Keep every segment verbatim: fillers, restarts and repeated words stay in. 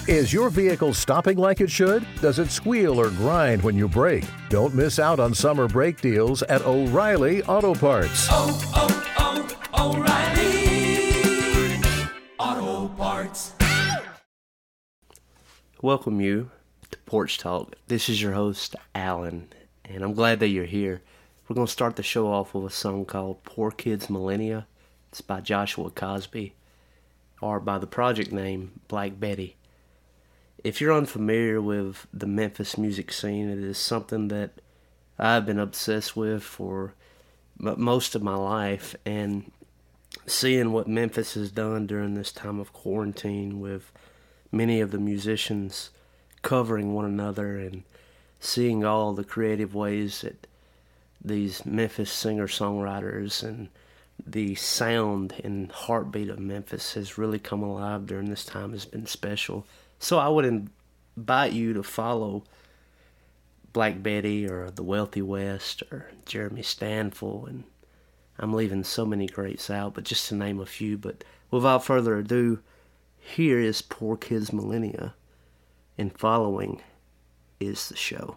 Is your vehicle stopping like it should? Does it squeal or grind when you brake? Don't miss out on summer brake deals at O'Reilly Auto Parts. Oh, oh, oh, O'Reilly Auto Parts. Welcome you to Porch Talk. This is your host, Alan, and I'm glad that you're here. We're going to start the show off with a song called Poor Kids Millennia. It's by Joshua Cosby, or by the project name Black Betty. If you're unfamiliar with the Memphis music scene, it is something that I've been obsessed with for m- most of my life, and seeing what Memphis has done during this time of quarantine with many of the musicians covering one another and seeing all the creative ways that these Memphis singer-songwriters and the sound and heartbeat of Memphis has really come alive during this time has been special. So I would invite you to follow Black Betty or The Wealthy West or Jeremy Stanfill, and I'm leaving so many greats out, but just to name a few. But without further ado, here is Poor Kids Millennia, and following is the show.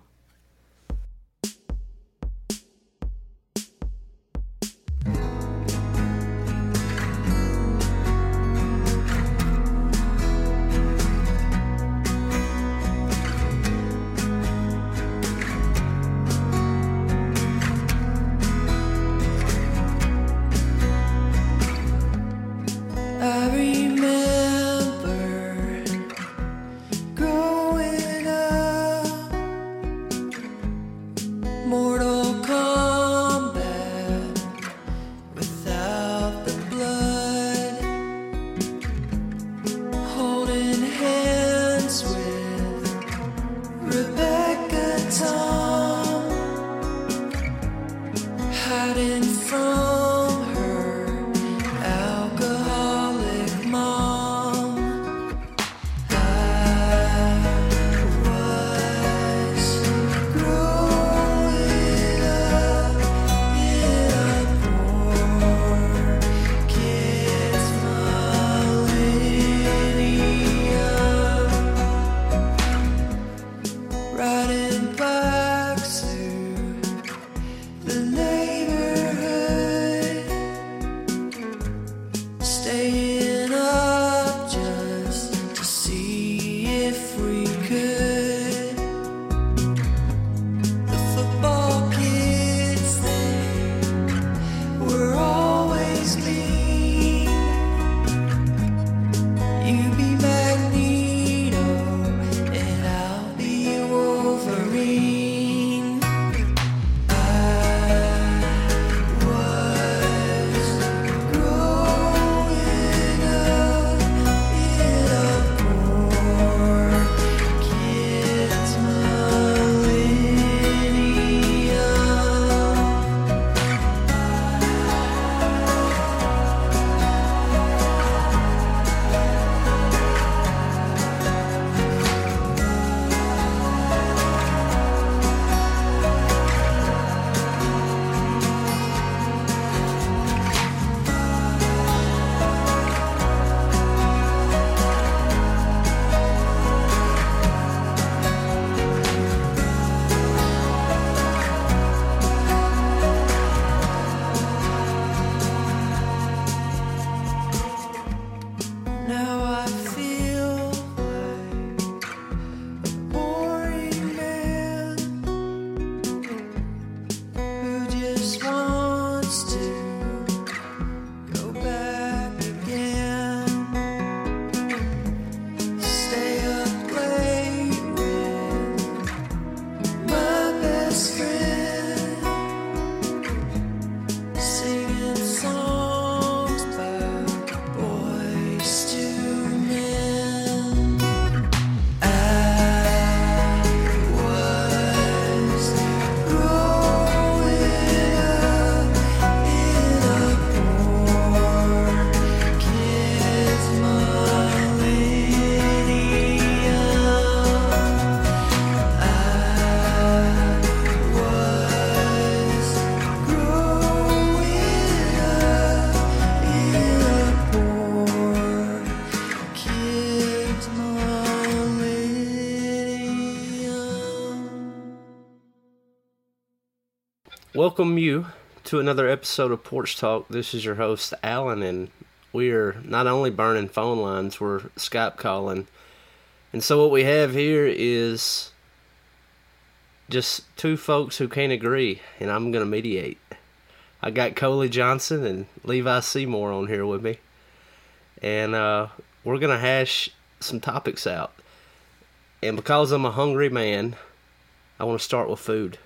welcome you to another episode of Porch Talk. This is your host, Alan, and we're not only burning phone lines, we're Skype calling. And so what we have here is just two folks who can't agree, and I'm going to mediate. I got Coley Johnson and Levi Seymour on here with me, and uh, we're going to hash some topics out. And because I'm a hungry man, I want to start with food.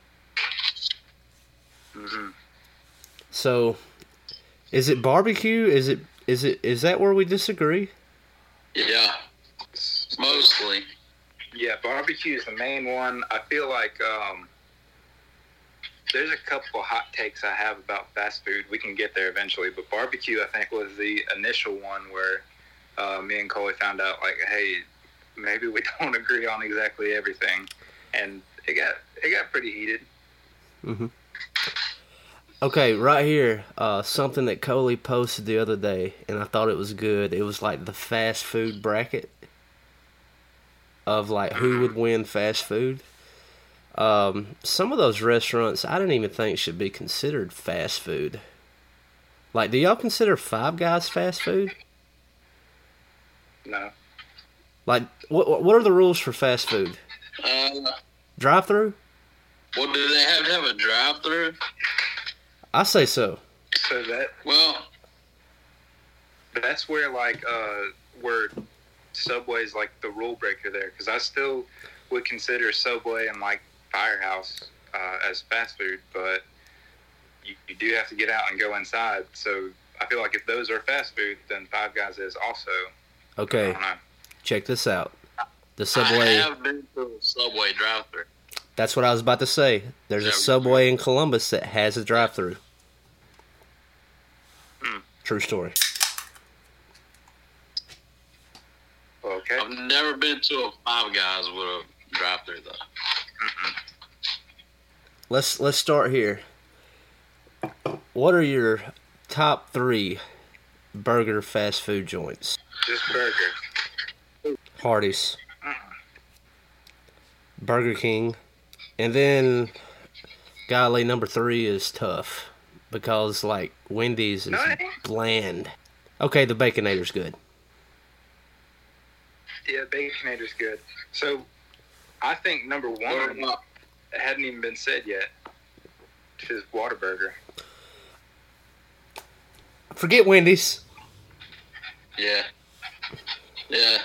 Mm-hmm. So, is it barbecue? Is it is it is that where we disagree? Yeah, mostly. Yeah, barbecue is the main one. I feel like um, there's a couple hot takes I have about fast food. We can get there eventually, but barbecue, I think, was the initial one where uh, me and Coley found out, like, hey, maybe we don't agree on exactly everything, and it got it got pretty heated. Mm-hmm. Okay, right here, uh, something that Coley posted the other day, and I thought it was good. It was like the fast food bracket of like who would win fast food. Um, some of those restaurants I didn't even think should be considered fast food. Like, do y'all consider Five Guys fast food? No. Like, what what are the rules for fast food? Uh, Drive-through? well, do they have to have a drive-through? I say so. So that Well, that's where like uh, where Subway's like the rule breaker there, because I still would consider Subway and like Firehouse uh, as fast food, but you, you do have to get out and go inside. So I feel like if those are fast food, then Five Guys is also. Okay, I don't know. check this out. The I Subway. have been to a Subway drive-through. That's what I was about to say. There's a Subway in Columbus that has a drive-through. Hmm. True story. Okay. I've never been to a Five Guys with a drive-through, though. Mm-mm. Let's let's start here. What are your top three burger fast food joints? Just burger. Hardee's, Mm-mm. Burger King, and then, golly, number three is tough because like Wendy's is No, it ain't. bland. Okay, the Baconator's good. Yeah, Baconator's good. So I think number one Well, hadn't even been said yet, which is Whataburger. Forget Wendy's. Yeah. Yeah.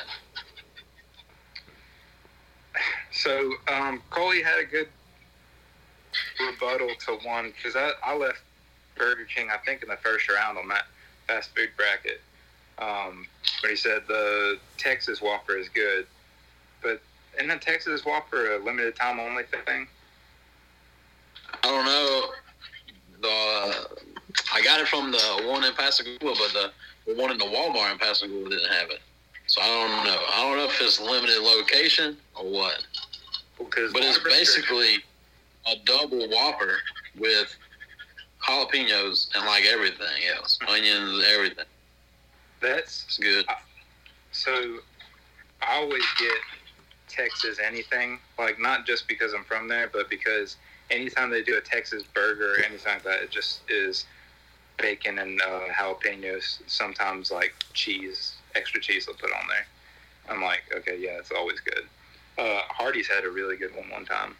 So um, Coley had a good rebuttal to one, because I, I left Burger King, I think, in the first round on that fast food bracket. Um, but he said the Texas Whopper is good. But isn't the Texas Whopper a limited time only thing? I don't know. The I got it from the one in Pascagoula, but the, the one in the Walmart in Pascagoula didn't have it. So I don't know. I don't know if it's limited location or what. Because But it's Whataburger- basically a double Whopper with jalapenos and like everything else, onions, everything. That's It's good. so. I always get Texas anything, like not just because I'm from there, but because anytime they do a Texas burger or anything like that, it just is bacon and uh, jalapenos. Sometimes like cheese, extra cheese they'll put on there. I'm like, okay, yeah, it's always good. Uh, Hardee's had a really good one one time.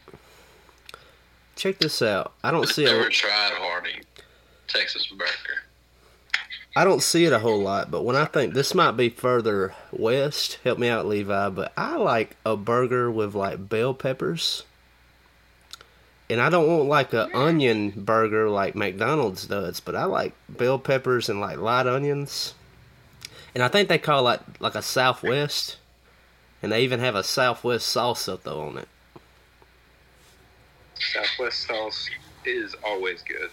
Check this out. I don't I've see never a, tried Hardy Texas burger. I don't see it a whole lot, but when I think this might be further west, help me out, Levi, but I like a burger with like bell peppers. And I don't want like a onion burger like McDonald's does, but I like bell peppers and like light onions. And I think they call it like a Southwest. And they even have a Southwest salsa though on it. Southwest sauce is always good.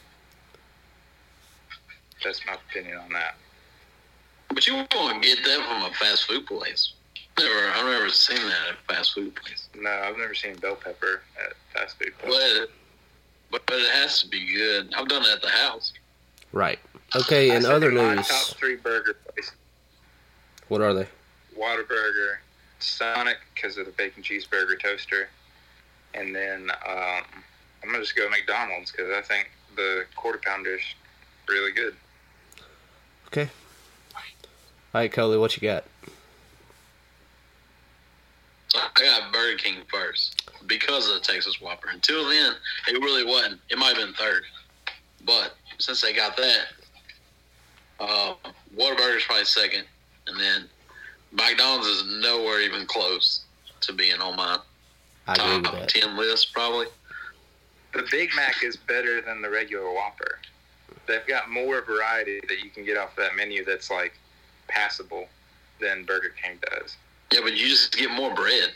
That's my opinion on that. But you won't get that from a fast food place. Never, I've never seen that at a fast food place. No, I've never seen bell pepper at fast food places. But, but it has to be good. I've done it at the house. Right. Okay, I in said other my news, top three burger places: what are they? Whataburger, Sonic because of the bacon cheeseburger toaster, and then um, I'm gonna just go McDonald's because I think the quarter pounder's really good. Okay. All right, Coley, what you got? So I got Burger King first because of the Texas Whopper. Until then, it really wasn't. It might have been third. But since they got that, uh, Whataburger's probably second. And then McDonald's is nowhere even close to being on my I agree with top that. ten list, probably. The Big Mac is better than the regular Whopper. They've got more variety that you can get off that menu that's like passable than Burger King does. Yeah, but you just get more bread.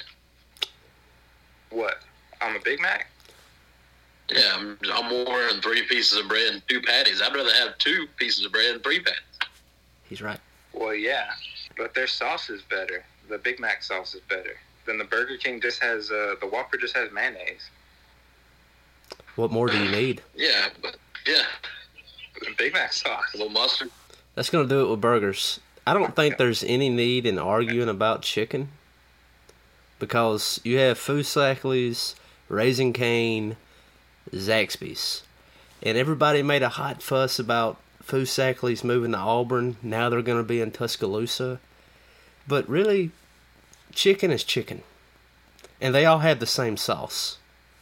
What? On a Big Mac? Yeah, I'm, I'm more than three pieces of bread and two patties. I'd rather have two pieces of bread and three patties. He's right. Well, yeah, but their sauce is better. The Big Mac sauce is better. Then the Burger King just has, uh, the Whopper just has mayonnaise. What more do you need? Yeah, but yeah, The Big Mac sauce. a little mustard. That's going to do it with burgers. I don't think there's any need in arguing about chicken because you have Foosackly's, Raising Cane, Zaxby's. And everybody made a hot fuss about Foosackly's moving to Auburn. Now they're going to be in Tuscaloosa. But really, chicken is chicken. And they all have the same sauce.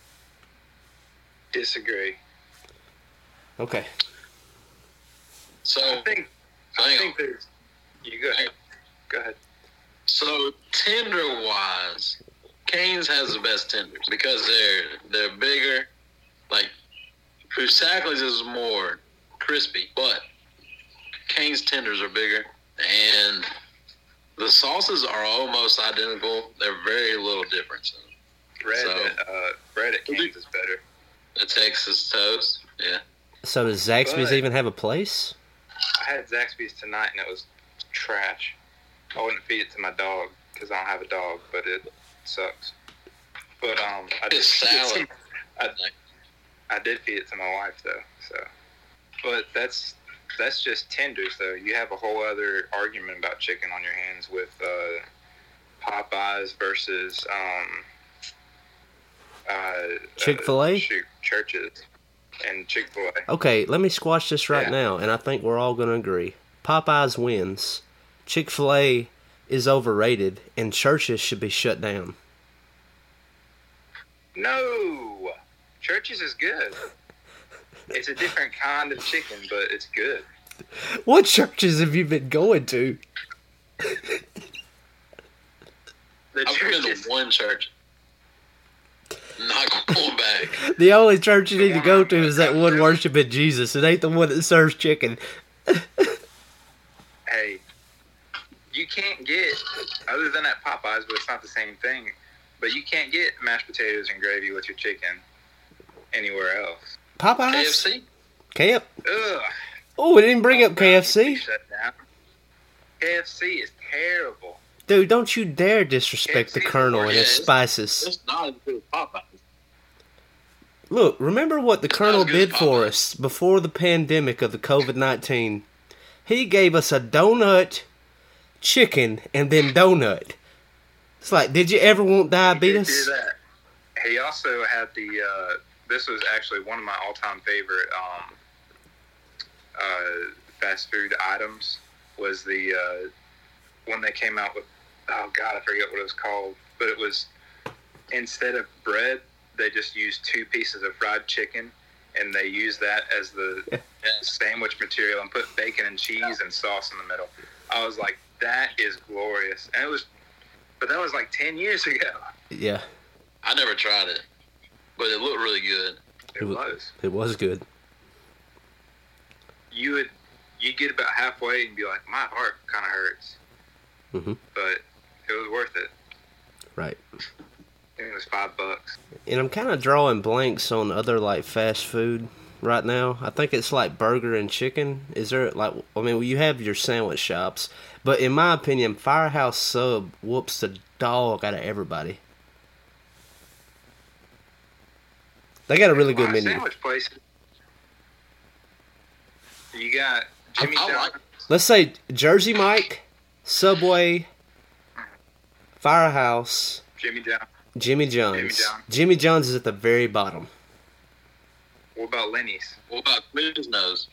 Disagree. Okay. So, I think, I hang think on. there's, you go ahead. Go ahead. So tender wise, Cane's has the best tenders because they're they're bigger. Like Foosackly's is more crispy, but Cane's tenders are bigger, and the sauces are almost identical. They're very little difference in them. Bread, So- at, uh, bread at Cane's is better. The Texas toast, yeah. So does Zaxby's But- even have a place? I had Zaxby's tonight and it was trash. I wouldn't feed it to my dog because I don't have a dog, but it sucks. But um, I did It's feed it salad. to, I, I did feed it to my wife though. So, but that's that's just tenders though. You have a whole other argument about chicken on your hands with uh, Popeyes versus um, uh, Chick-fil-A? Uh, shoot, churches and Chick-fil-A. Okay, let me squash this right Yeah. now, and I think we're all going to agree. Popeyes wins. Chick-fil-A is overrated, and churches should be shut down. No, Churches is good. It's a different kind of chicken, but it's good. What churches have you been going to? The I've been Churches. to one church. Not going back. The only church you need to go to is that one worshiping Jesus. It ain't the one that serves chicken. Hey, you can't get, other than at Popeyes, but it's not the same thing, but you can't get mashed potatoes and gravy with your chicken anywhere else. Popeyes? K F C? K F C? Ugh. Oh, we didn't bring up K F C. Shut down. K F C is terrible. Dude, don't you dare disrespect the K F C is Colonel and Yeah, his it's- spices. It's not as good as Popeyes. Look, remember what the It's Colonel not as good did as for Popeyes. us before the pandemic of the COVID nineteen? He gave us a donut, chicken, and then donut. It's like, did you ever want He did diabetes? do that. He also had the, uh, this was actually one of my all-time favorite um, uh, fast food items, was the uh, one they came out with, oh God, I forget what it was called, but it was, instead of bread, they just used two pieces of fried chicken, and they used that as the sandwich material and put bacon and cheese and sauce in the middle. I was like, that is glorious. And it was, but that was like ten years ago. Yeah, I never tried it, but it looked really good. It was. it was good. You would, you'd get about halfway and be like, my heart kind of hurts. hmm But it was worth it. Right. I think it was five bucks. And I'm kind of drawing blanks on other, like, fast food right now. I think it's like burger and chicken. Is there, like, I mean, you have your sandwich shops, but in my opinion, Firehouse Sub whoops the dog out of everybody. They got a really good My menu. sandwich place. You got Jimmy I, I John's. like Let's say Jersey Mike, Subway, Firehouse, Jimmy John's. Jimmy John's. Jimmy John's. Jimmy John's is at the very bottom. What about Lenny's? What about Quiznos?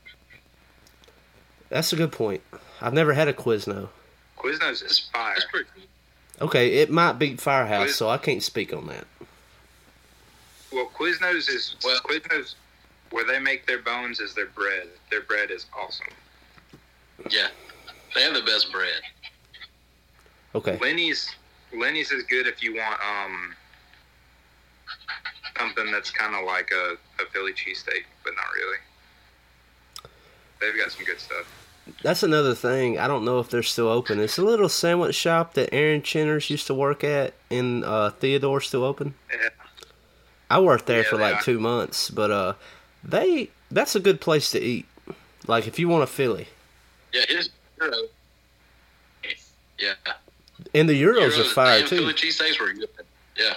That's a good point. I've never had a Quizno. Quiznos is fire. That's pretty good. Okay, it might beat Firehouse, Quiz- so I can't speak on that. Well, Quiznos is Well- Quiznos. Where they make their bones is their bread. Their bread is awesome. Yeah, they have the best bread. Okay. Lenny's Lenny's is good if you want um something that's kind of like a, a Philly cheesesteak, but not really. They've got some good stuff. That's another thing. I don't know if they're still open. It's a little sandwich shop that Aaron Chenners used to work at in uh, Theodore still open. Yeah. I worked there Yeah, for they like are. two months, but uh, they that's a good place to eat. Like if you want a Philly, Yeah, his Euro. Yeah, and the Euros Euros, are fire damn too. Philly cheesesteaks were good. Yeah,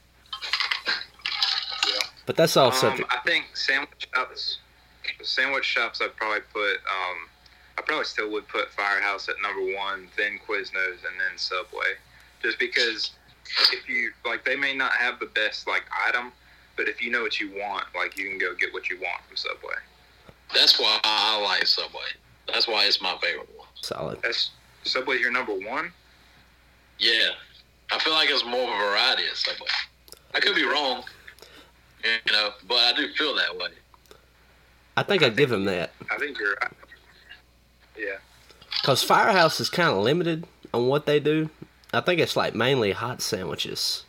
But that's all Um, subject. I think sandwich shops. Sandwich shops. I'd probably put. Um, I probably still would put Firehouse at number one, then Quiznos, and then Subway. Just because if you like, they may not have the best like item, but if you know what you want, like you can go get what you want from Subway. that's why I like Subway. That's why it's my favorite one. Solid. That's Subway's your number one. Yeah, I feel like it's more of a variety at Subway. I could be wrong, you know, but I do feel that way. I think I'd give him that. I think you're. Yeah. Because Firehouse is kind of limited on what they do. I think it's like mainly hot sandwiches.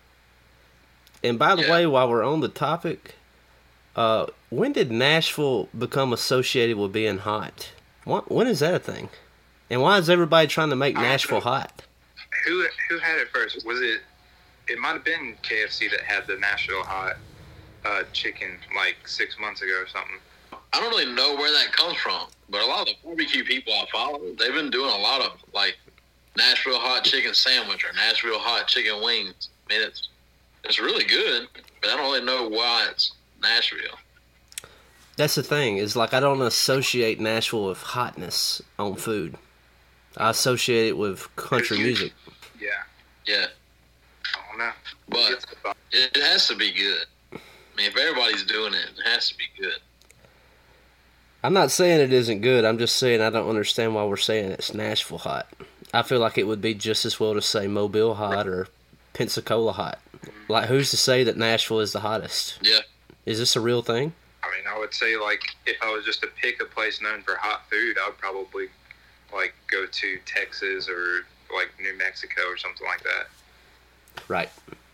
And by the Yeah. way, while we're on the topic, uh, when did Nashville become associated with being hot? What, when is that a thing? And why is everybody trying to make I don't Nashville know. hot? Who who had it first? Was it? It might have been K F C that had the Nashville hot uh, chicken like six months ago or something. I don't really know where that comes from, but a lot of the barbecue people I follow, they've been doing a lot of like Nashville hot chicken sandwich or Nashville hot chicken wings. I mean, it's it's really good, but I don't really know why it's Nashville. That's the thing, is like I don't associate Nashville with hotness on food. I associate it with country music. Yeah. Yeah, I don't know. but it, it has to be good. I mean, if everybody's doing it, it has to be good. I'm not saying it isn't good. I'm just saying I don't understand why we're saying it's Nashville hot. I feel like it would be just as well to say Mobile hot or Pensacola hot. Like, who's to say that Nashville is the hottest? Yeah, Is this a real thing? I mean, I would say like if I was just to pick a place known for hot food, I would probably like go to Texas or like New Mexico or something like that. Right.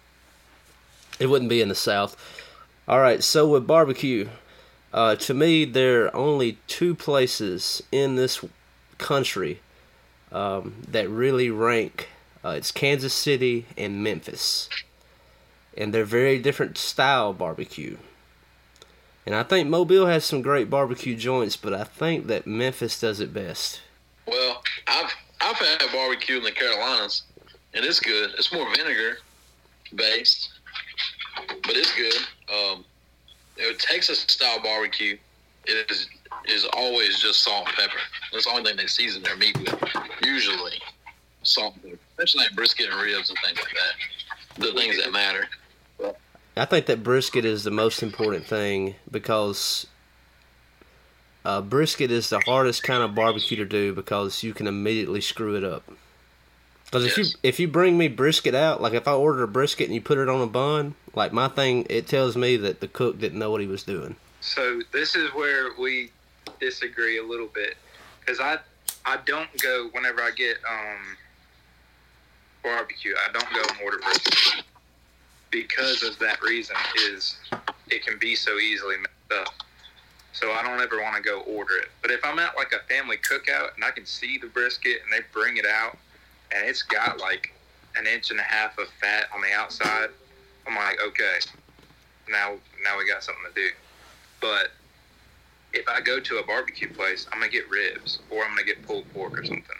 It wouldn't be in the South. All right, so with barbecue, uh, to me, there are only two places in this country um, that really rank. Uh, it's Kansas City and Memphis. And they're very different style barbecue. And I think Mobile has some great barbecue joints, but I think that Memphis does it best. well, I've I've had barbecue in the Carolinas, and it's good. It's more vinegar based, but it's good. Um, you know, Texas style barbecue is is always just salt and pepper. That's the only thing they season their meat with. Usually, salt and pepper, especially like brisket and ribs and things like that. The things that matter. I think that brisket is the most important thing because uh, brisket is the hardest kind of barbecue to do because you can immediately screw it up. Because if you Yes. if you bring me brisket out, like if I order a brisket and you put it on a bun, like my thing, it tells me that the cook didn't know what he was doing. So this is where we disagree a little bit because I I don't go whenever I get um barbecue. I don't go and order brisket because of that reason. Is it can be so easily messed up. So I don't ever want to go order it. But if I'm at like a family cookout and I can see the brisket and they bring it out and it's got like an inch and a half of fat on the outside, I'm like, okay, now now we got something to do. But if I go to a barbecue place, I'm going to get ribs or I'm going to get pulled pork or something.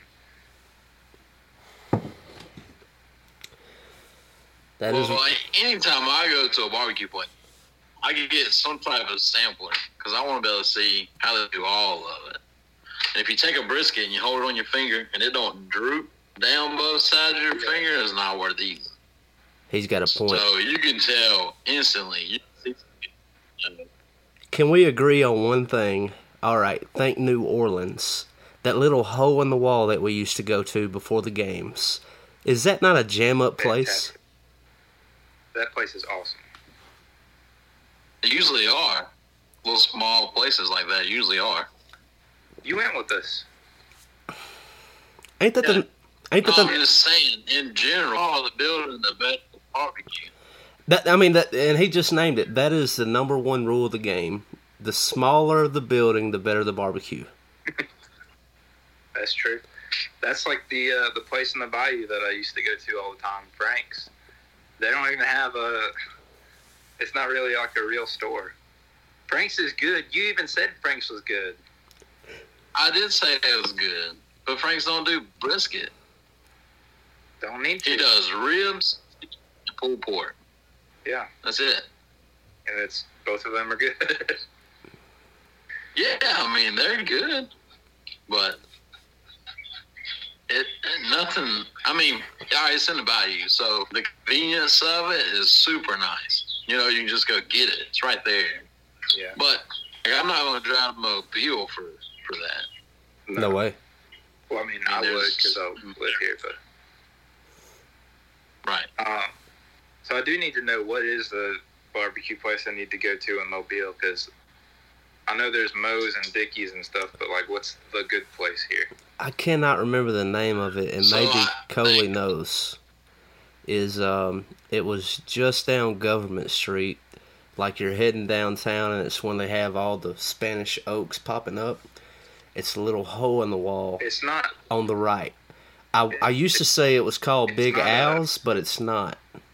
That is Well, anytime I go to a barbecue place, I can get some type of sampler because I want to be able to see how they do all of it. And if you take a brisket and you hold it on your finger and it don't droop down both sides of your finger, it's not worth eating. he's got a point. So you can tell instantly. You see, Can we agree on one thing? All right, think New Orleans. That little hole in the wall that we used to go to before the games. Is that not a jam-up place? Fantastic. That place is awesome. They usually are. Little small places like that usually are. You went with us. Ain't that Yeah. the... Ain't that No, the... I'm just saying, in general, all the building, the best barbecue. That, I mean, that, and he just named it. That is the number one rule of the game. The smaller the building, the better the barbecue. That's true. That's like the uh, the place in the bayou that I used to go to all the time, Frank's. They don't even have a... It's not really like a real store. Frank's is good. You even said Frank's was good. I did say it was good, but Frank's don't do brisket. Don't need to. He does ribs and pulled pork. Yeah, That's it. and it's both of them are good. Yeah, I mean, they're good, but it nothing. I mean, all right, it's in the bayou, so the convenience of it is super nice. You know, you can just go get it. It's right there. Yeah. But like, I'm not going to drive to Mobile for for that. No way. Well, I mean, I I mean, would there's- because I live here, but Right. um, so I do need to know what is the barbecue place I need to go to in Mobile, because I know there's Moe's and Dickie's and stuff, but like, what's the good place here? I cannot remember the name of it, and So maybe I Coley think- knows. Is um, it was just down Government Street, like you're heading downtown, and it's when they have all the Spanish oaks popping up. It's a little hole in the wall It's not. on the right. I I used to say it was called It's Big not a- Al's, but it's not.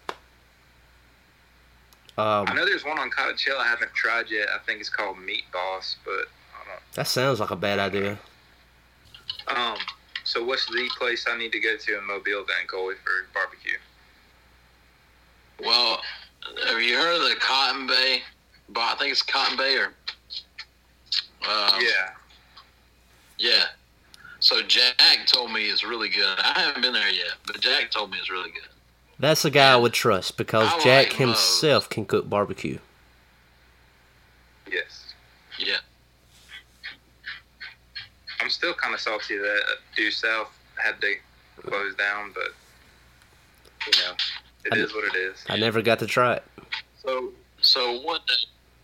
I Um, know there's one on Cottage Hill I haven't tried yet. I think it's called Meat Boss, but I that sounds like a bad idea. don't. Um. So what's the place I need to go to in Mobile then, Coley, for barbecue? Well, have you heard of the Cotton Bay? I think it's Cotton Bay or. Um, yeah. Yeah. So Jack told me it's really good. I haven't been there yet, but Jack told me it's really good. That's a guy I would trust because I Jack like himself can cook barbecue. Yes. Yeah. I'm still kind of salty that Due South had to close down, but you know, it I- is what it is. I never got to try it. So so one day,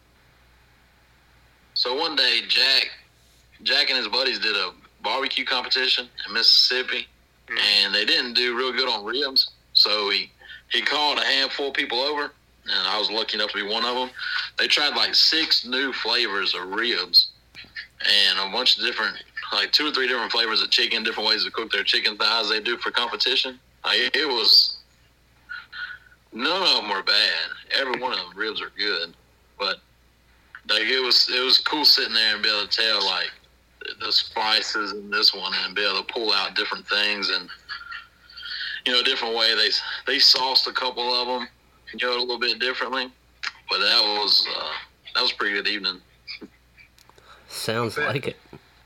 so one day Jack, Jack and his buddies did a barbecue competition in Mississippi, Mhm. and they didn't do real good on ribs. So he he called a handful of people over, and I was lucky enough to be one of them. They tried like six new flavors of ribs, and a bunch of different, like two or three different flavors of chicken, different ways to cook their chicken thighs they do for competition. Like, it was, none of them were bad. Every one of them ribs are good, but like it was, it was cool sitting there and be able to tell like the spices in this one and be able to pull out different things and, you know, different way they they sauced a couple of them, you know, a little bit differently. But that was uh, that was a pretty good evening. Sounds like it.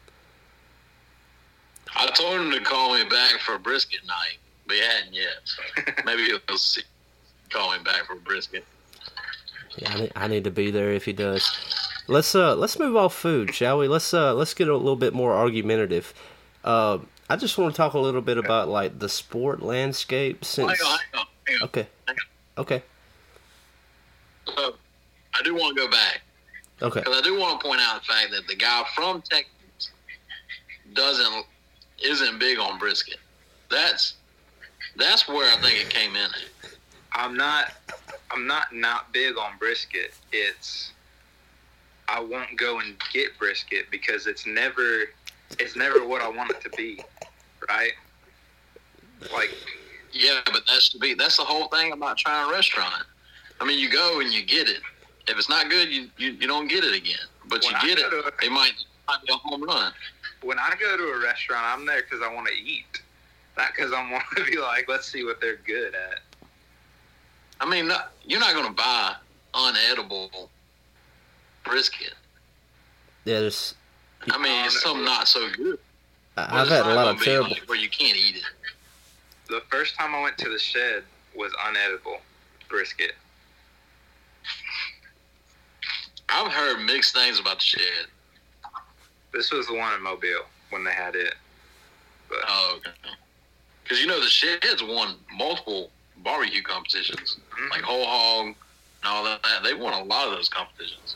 I told him to call me back for brisket night, but he hadn't yet. So maybe he'll see, call me back for brisket. Yeah, I need, I need to be there if he does. Let's uh let's move off food, shall we? Let's uh let's get a little bit more argumentative. Uh, I just want to talk a little bit about like the sport landscape since. Hang on, hang on, hang on. Okay. Hang Okay. So, I do want to go back Okay. because I do want to point out the fact that the guy from Texas doesn't isn't big on brisket. That's that's where I think it came in at. I'm not. I'm not not big on brisket. It's. I won't go and get brisket because it's never. It's never what I want it to be, right? Like, Yeah, but that's the be that's the whole thing about trying a restaurant. I mean, you go and you get it. If it's not good, you you, you don't get it again. But When you I get go it, to a- it might, might be a home run. when I go to a restaurant, I'm there because I want to eat, not because I want to be like, let's see what they're good at. I mean, not, you're not going to buy unedible brisket. Yeah, there's. I mean, it's some not so good. I- But I've it's had a not lot gonna of be terrible. like where you can't eat it. The first time I went to the shed was unedible brisket. I've heard mixed things about the Shed. This was the one in Mobile when they had it. But, Oh, okay. Because you know the Shed's won multiple barbecue competitions, Mhm. like whole hog and all that. They won a lot of those competitions.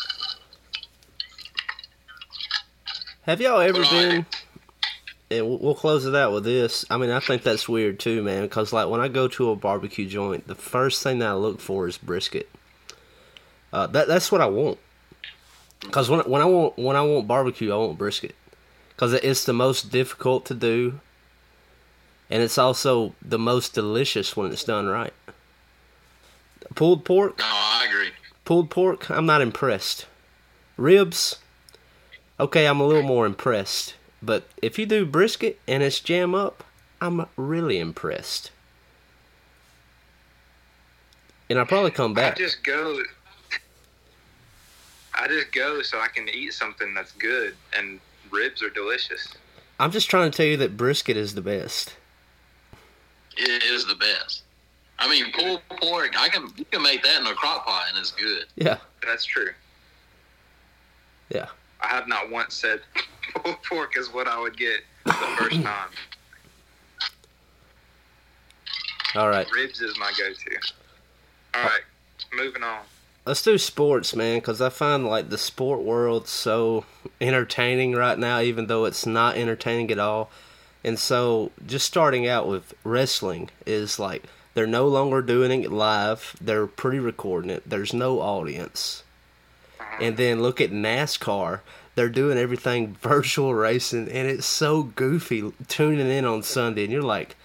Have y'all ever But I- been? And we'll we'll close it out with this. I mean, I think that's weird too, man. Because like when I go to a barbecue joint, the first thing that I look for is brisket. Uh, that that's what I want. Because when when I want when I want barbecue, I want brisket. Because it's the most difficult to do, and it's also the most delicious when it's done right. Pulled pork, No, I agree. pulled pork, I'm not impressed. Ribs, okay, I'm a little more impressed. But if you do brisket and it's jam up, I'm really impressed. And I'll probably come I back. just go. I just go so I can eat something that's good, and ribs are delicious. I'm just trying to tell you that brisket is the best. It is the best. I mean, pulled pork, I can you can make that in a crock pot and it's good. Yeah, That's true. yeah. I have not once said pulled pork is what I would get the first time. All right. Ribs is my go-to. All right, moving on. Let's do sports, man, because I find like the sport world so entertaining right now, even though it's not entertaining at all. And so, just starting out with wrestling is like they're no longer doing it live; they're pre-recording it. There's no audience. And then look at NASCAR; they're doing everything virtual racing, and it's so goofy. Tuning in on Sunday, and you're like,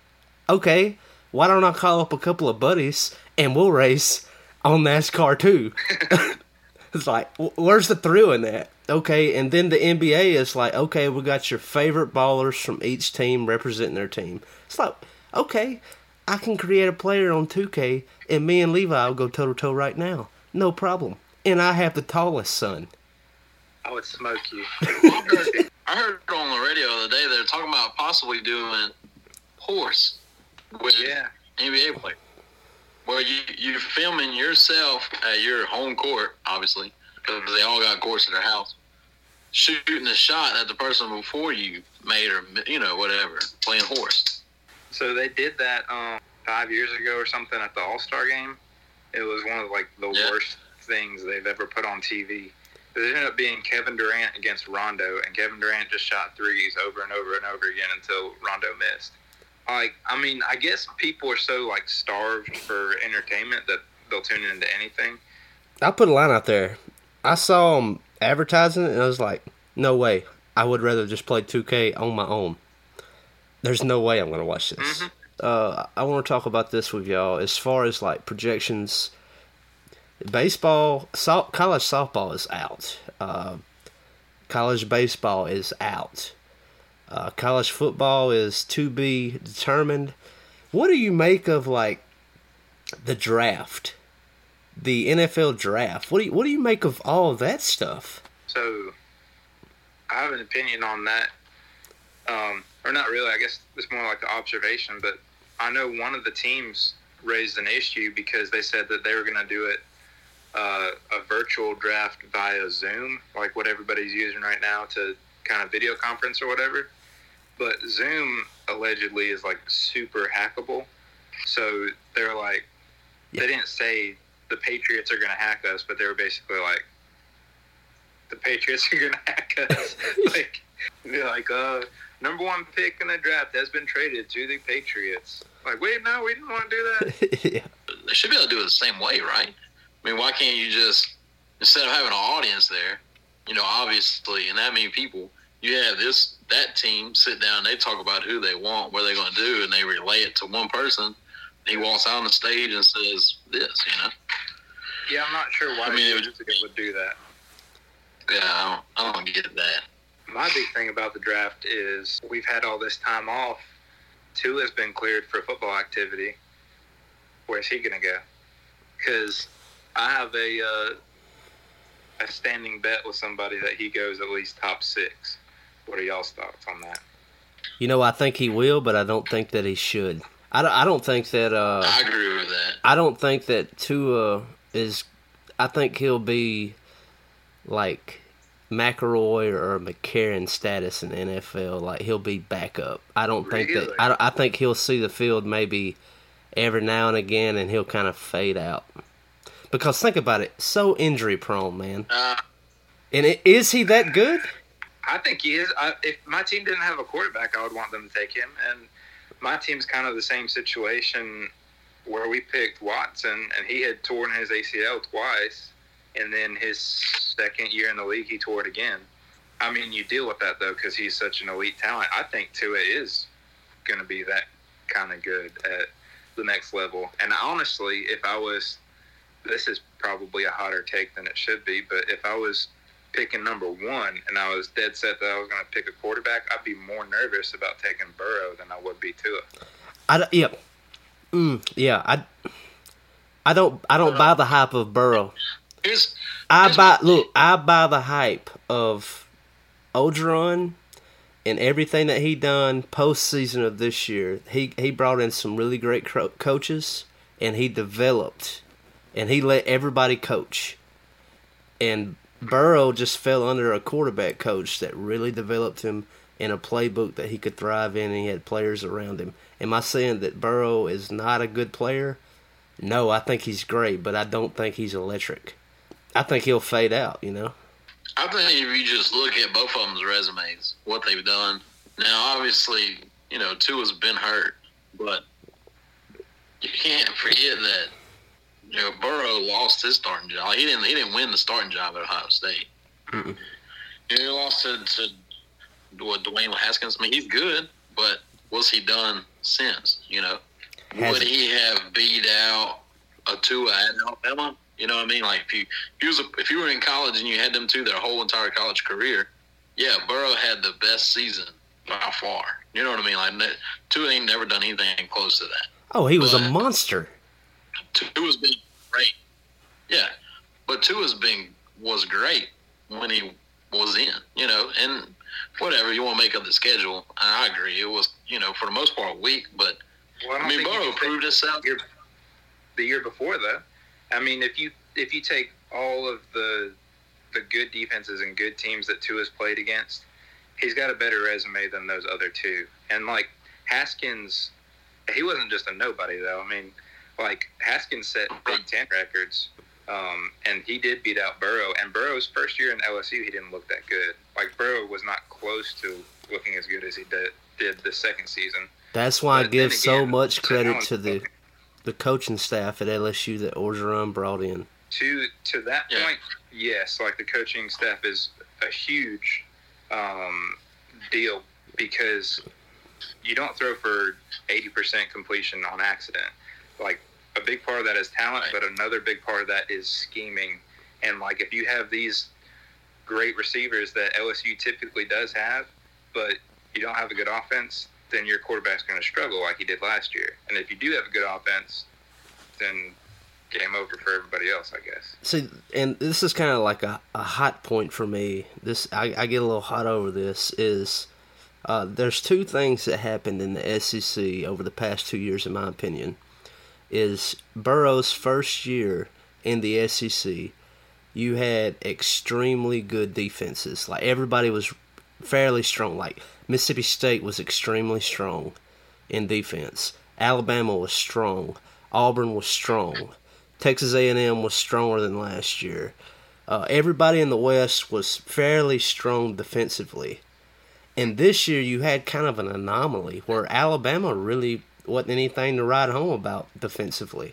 okay, why don't I call up a couple of buddies and we'll race on NASCAR too? It's like, wh- where's the thrill in that? Okay, and then the N B A is like, okay, we got your favorite ballers from each team representing their team. It's like, okay, I can create a player on two K, and me and Levi will go toe to toe right now, no problem. And I have the tallest son. I would smoke you. I heard, I heard on the radio the other day they're talking about possibly doing horse with Yeah. N B A play. Where you, you're filming yourself at your home court, obviously, because they all got courts at their house, shooting a shot that the person before you made or, you know, whatever, playing horse. So they did that um, five years ago or something at the All-Star game. It was one of like the Yeah. worst things they've ever put on T V. It ended up being Kevin Durant against Rondo, and Kevin Durant just shot threes over and over and over again until Rondo missed. Like, I mean, I guess people are so like starved for entertainment that they'll tune into anything. I'll put a line out there. I saw them advertising it, and I was like, no way. I would rather just play two K on my own. There's no way I'm going to watch this. Mhm. Uh, I want to talk about this with y'all as far as like projections. Baseball, so, college softball is out. Uh, college baseball is out. Uh, college football is to be determined. What do you make of like the draft? The N F L draft. What do you, what do you make of all of that stuff? So I have an opinion on that. Um, or not really, I guess it's more like the observation, but I know one of the teams raised an issue because they said that they were going to do it uh, a virtual draft via Zoom, like what everybody's using right now to kind of video conference or whatever. But Zoom allegedly is like super hackable. So they're like, Yeah. they didn't say the Patriots are going to hack us, but they were basically like, the Patriots are going to hack us. like, they're like, uh, number one pick in the draft has been traded to the Patriots. Like, wait, no, we didn't want to do that. Yeah. They should be able to do it the same way, right? I mean, why can't you just, instead of having an audience there, you know, obviously, and that many people, you have this, that team sit down, they talk about who they want, what they're going to do, and they relay it to one person. He walks out on the stage and says this, you know? Yeah, I'm not sure why I mean, it they would- would do that. Yeah, I don't, I don't get that. My big thing about the draft is we've had all this time off. Tua has been cleared for football activity. Where's he going to go? Because I have a uh, a standing bet with somebody that he goes at least top six. What are y'all's thoughts on that? You know, I think he will, but I don't think that he should. I don't, I don't think that. Uh, I agree with that. I don't think that Tua is. I think he'll be like McElroy or McCarron status in the N F L. Like he'll be backup. I don't think Really? that. I, don't- I think he'll see the field maybe every now and again, and he'll kind of fade out. Because think about it, so injury prone, man. Uh, And it, is he that good? I think he is. I, if my team didn't have a quarterback, I would want them to take him. And my team's kind of the same situation where we picked Watson, and he had torn his A C L twice, and then his second year in the league, he tore it again. I mean, you deal with that, though, because he's such an elite talent. I think Tua is going to be that kind of good at the next level. And honestly, if I was – this is probably a hotter take than it should be, but if I was – picking number one and I was dead set that I was going to pick a quarterback, I'd be more nervous about taking Burrow than I would be Tua. I don't- yeah, mm, yeah. I, I don't I don't buy the hype of Burrow. here's, I here's buy what- look. I buy the hype of Ogeron and everything that he done postseason of this year. He he brought in some really great cro- coaches, and he developed, and he let everybody coach. And Burrow just fell under a quarterback coach that really developed him in a playbook that he could thrive in, and he had players around him. Am I saying that Burrow is not a good player? No, I think he's great, but I don't think he's electric. I think he'll fade out, you know? I think if you just look at both of them's resumes, what they've done. Now, obviously, you know, Tua's been hurt, but you can't forget that, you know, Burrow lost his starting job. He didn't. He didn't win the starting job at Ohio State. Mm-mm. You know, he lost to, to what, Dwayne Haskins. I mean, he's good, but what's he done since? You know, Has would it? he have beat out a Tua at Alabama? You know what I mean? Like if you if you, was a, if you were in college and you had them two their whole entire college career, yeah, Burrow had the best season by far. You know what I mean? Like that- Tua ain't never done anything close to that. Oh, he was a But- monster. Tua's been great. Yeah. But Tua's been was great when he was in, you know, and whatever, you want to make up the schedule. I agree. It was, you know, for the most part weak, but Well, I, don't I mean think you Burrow can take proved himself. the year, the year before that. I mean, if you if you take all of the the good defenses and good teams that Tua's played against, he's got a better resume than those other two. And like Haskins, he wasn't just a nobody though. I mean, like Haskins set Big Ten records, um, and he did beat out Burrow. And Burrow's first year in L S U, he didn't look that good. Like Burrow was not close to looking as good as he did did the second season. That's why I But give then so again, much to credit Allen's to the point- the coaching staff at L S U that Orgeron brought in. To to that Yeah. point, yes, like the coaching staff is a huge um, deal because you don't throw for eighty percent completion on accident. Like a big part of that is talent, Right. but another big part of that is scheming. And like if you have these great receivers that L S U typically does have, but you don't have a good offense, then your quarterback's going to struggle like he did last year. And if you do have a good offense, then game over for everybody else, I guess. See, and this is kind of like a, a hot point for me. This I, I get a little hot over this. Is uh, there's two things that happened in the S E C over the past two years, in my opinion. Is Burrow's first year in the S E C, you had extremely good defenses. Like everybody was fairly strong. Like Mississippi State was extremely strong in defense. Alabama was strong. Auburn was strong. Texas A and M was stronger than last year. Uh, everybody in the West was fairly strong defensively. And this year you had kind of an anomaly where Alabama really wasn't anything to write home about defensively.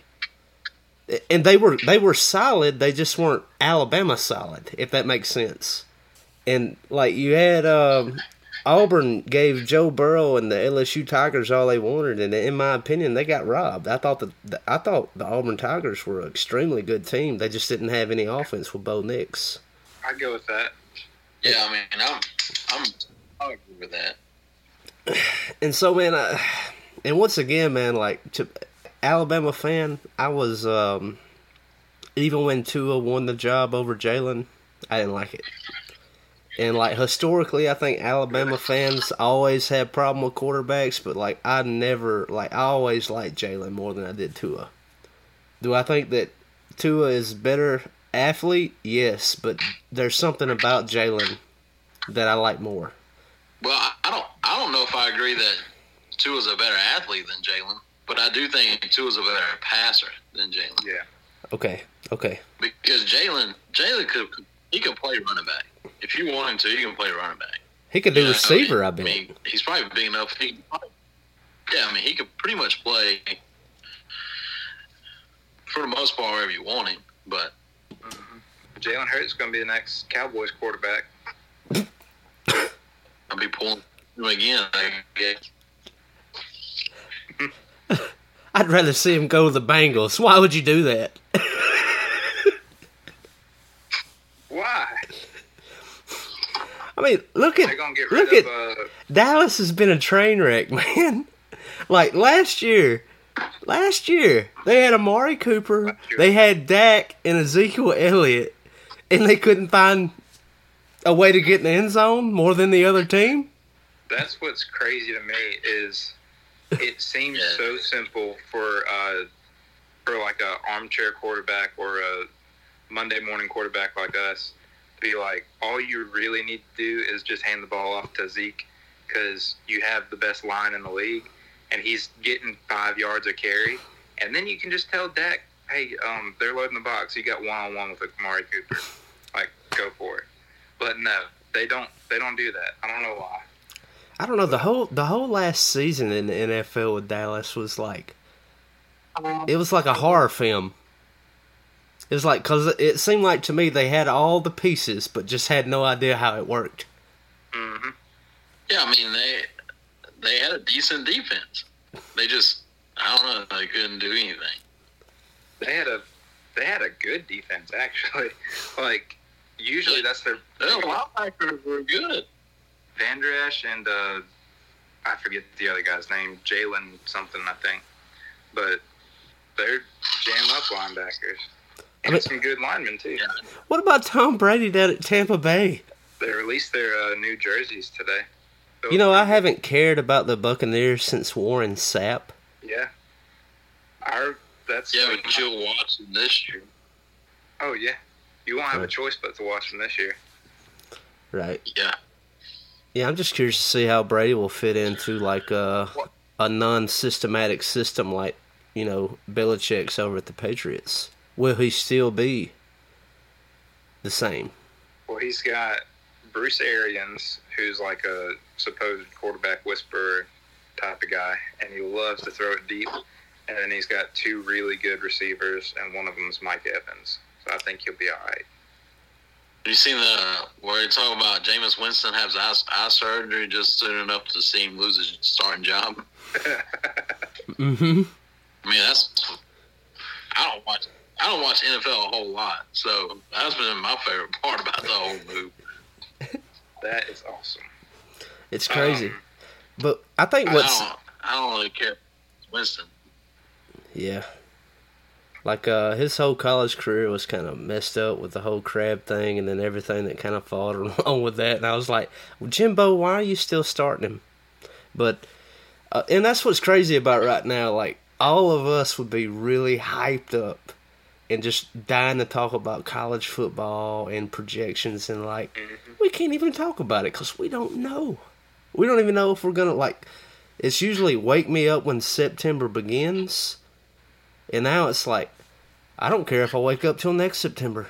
And they were they were solid, they just weren't Alabama solid, if that makes sense. And like you had um, Auburn gave Joe Burrow and the L S U Tigers all they wanted, and in my opinion, they got robbed. I thought the I thought the Auburn Tigers were an extremely good team. They just didn't have any offense with Bo Nix. I'd go with that. Yeah, I mean, I'm, I'm, I agree with that. And so, man, I, and once again, man, like to Alabama fan, I was um, even when Tua won the job over Jalen, I didn't like it. And like historically, I think Alabama fans always have problem with quarterbacks, but like I never, like I always liked Jalen more than I did Tua. Do I think that Tua is better athlete, yes, but there's something about Jalen that I like more. Well, I, I don't I don't know if I agree that Tua's a better athlete than Jalen, but I do think Tua's a better passer than Jalen. Yeah. Okay, okay. Because Jalen Jalen could he could play running back. If you want him to, he can play running back. He could do You know, receiver, I, I bet. mean, he's probably big enough. He, yeah, I mean, he could pretty much play for the most part wherever you want him. But Jalen Hurts is going to be the next Cowboys quarterback. I'll be pulling him again, I guess. I'd rather see him go to the Bengals. Why would you do that? Why? I mean, look at They're going to get look rid at of... Uh, Dallas has been a train wreck, man. Like last year, last year they had Amari Cooper, they had Dak and Ezekiel Elliott, and they couldn't find a way to get in the end zone more than the other team. that's what's crazy to me is it seems so simple for uh, for like a armchair quarterback or a Monday morning quarterback like us to be like, all you really need to do is just hand the ball off to Zeke because you have the best line in the league and he's getting five yards a carry, and then you can just tell Dak, hey, um, they're loading the box. You got one on one with Amari Cooper, like go for it. But no, they don't. They don't do that. I don't know why. I don't know, the whole the whole last season in the N F L with Dallas was like, it was like a horror film. It was like, because it seemed like to me they had all the pieces, but just had no idea how it worked. Mm-hmm. Yeah, I mean, they they had a decent defense. They just, I don't know, they couldn't do anything. They had a they had a good defense actually. Like usually that's their Their linebackers were good. Van Der Esch and uh, I forget the other guy's name, Jalen something I think, but they're jam up linebackers and I mean, some good linemen too. What about Tom Brady down at Tampa Bay? They released their uh, new jerseys today. So, You know, I haven't cared about the Buccaneers since Warren Sapp. yeah, our that's Yeah, like, but you'll watch them this year. oh yeah, you won't have a Right. choice but to watch them this year. Right. Yeah. Yeah, I'm just curious to see how Brady will fit into like a, a non-systematic system like, you know, Belichick's over at the Patriots. Will he still be the same? Well, he's got Bruce Arians, who's like a supposed quarterback whisperer type of guy, and he loves to throw it deep. And then he's got two really good receivers, and one of them is Mike Evans. So I think he'll be all right. Have you seen the where they talk about Jameis Winston has eye, eye surgery just soon enough to see him lose his starting job? Mm-hmm. I mean, that's I don't watch I don't watch N F L a whole lot, so that's been my favorite part about the whole move. That is awesome. It's crazy. Um, But I think I what's... don't I don't really care for Winston. Yeah. Like, uh, his whole college career was kind of messed up with the whole crab thing and then everything that kind of followed along with that. And I was like, well, Jimbo, why are you still starting him? But, uh, and that's what's crazy about right now. Like, all of us would be really hyped up and just dying to talk about college football and projections. And, like, mm-hmm. we can't even talk about it because we don't know. We don't even know if we're going to, like, it's usually wake me up when September begins. And now it's like, I don't care if I wake up till next September.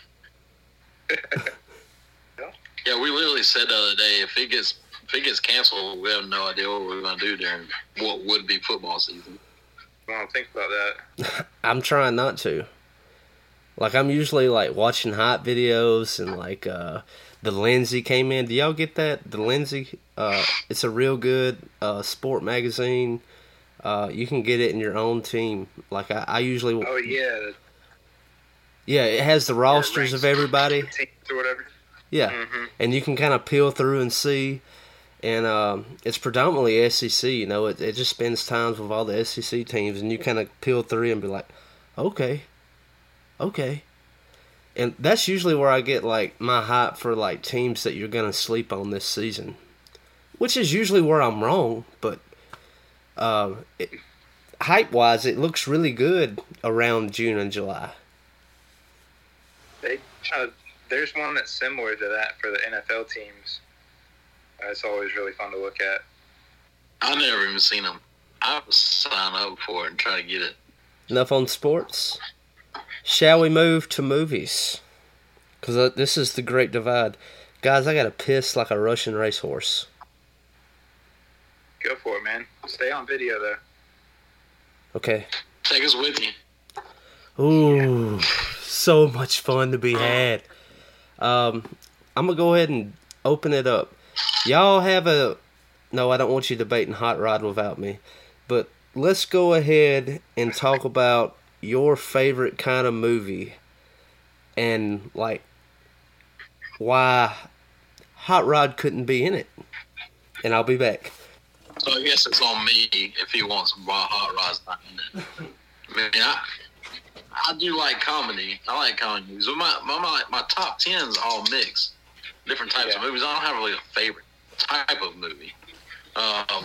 Yeah, we literally said the other day if it gets if it gets canceled, we have no idea what we're gonna do during what would be football season. I don't think about that. I'm trying not to. Like, I'm usually, like, watching hot videos and, like, uh, the Lindsay came in. Do y'all get that? The Lindsay? Uh, it's a real good uh, sport magazine. Uh, you can get it in your own team. Like, I, I usually... Oh, yeah. Yeah, it has the rosters of everybody. Teams or whatever. Yeah, Mhm. and you can kind of peel through and see. And um, it's predominantly S E C, you know. It, it just spends times with all the S E C teams, and you kind of peel through and be like, okay, okay. And that's usually where I get, like, my hype for, like, teams that you're going to sleep on this season. Which is usually where I'm wrong, but uh, it, hype-wise, it looks really good around June and July. Uh, there's one that's similar to that for the N F L teams. Uh, it's always really fun to look at. I've never even seen them. I would sign up for it and try to get it. Enough on sports. Shall we move to movies? Because uh, this is the great divide. Guys, I got to piss like a Russian racehorse. Go for it, man. Stay on video, though. Okay. Take us with you. Ooh, so much fun to be had. Um, I'm going to go ahead and open it up. Y'all have a... No, I don't want you debating Hot Rod without me. But let's go ahead and talk about your favorite kind of movie. And, like, why Hot Rod couldn't be in it. And I'll be back. So I guess it's on me if he wants why Hot Rod's not in it. I mean, I, I do like comedy. I like comedy movies. But my, my, my, my top ten is all mixed. Different types Yeah. of movies. I don't have really a favorite type of movie. Um,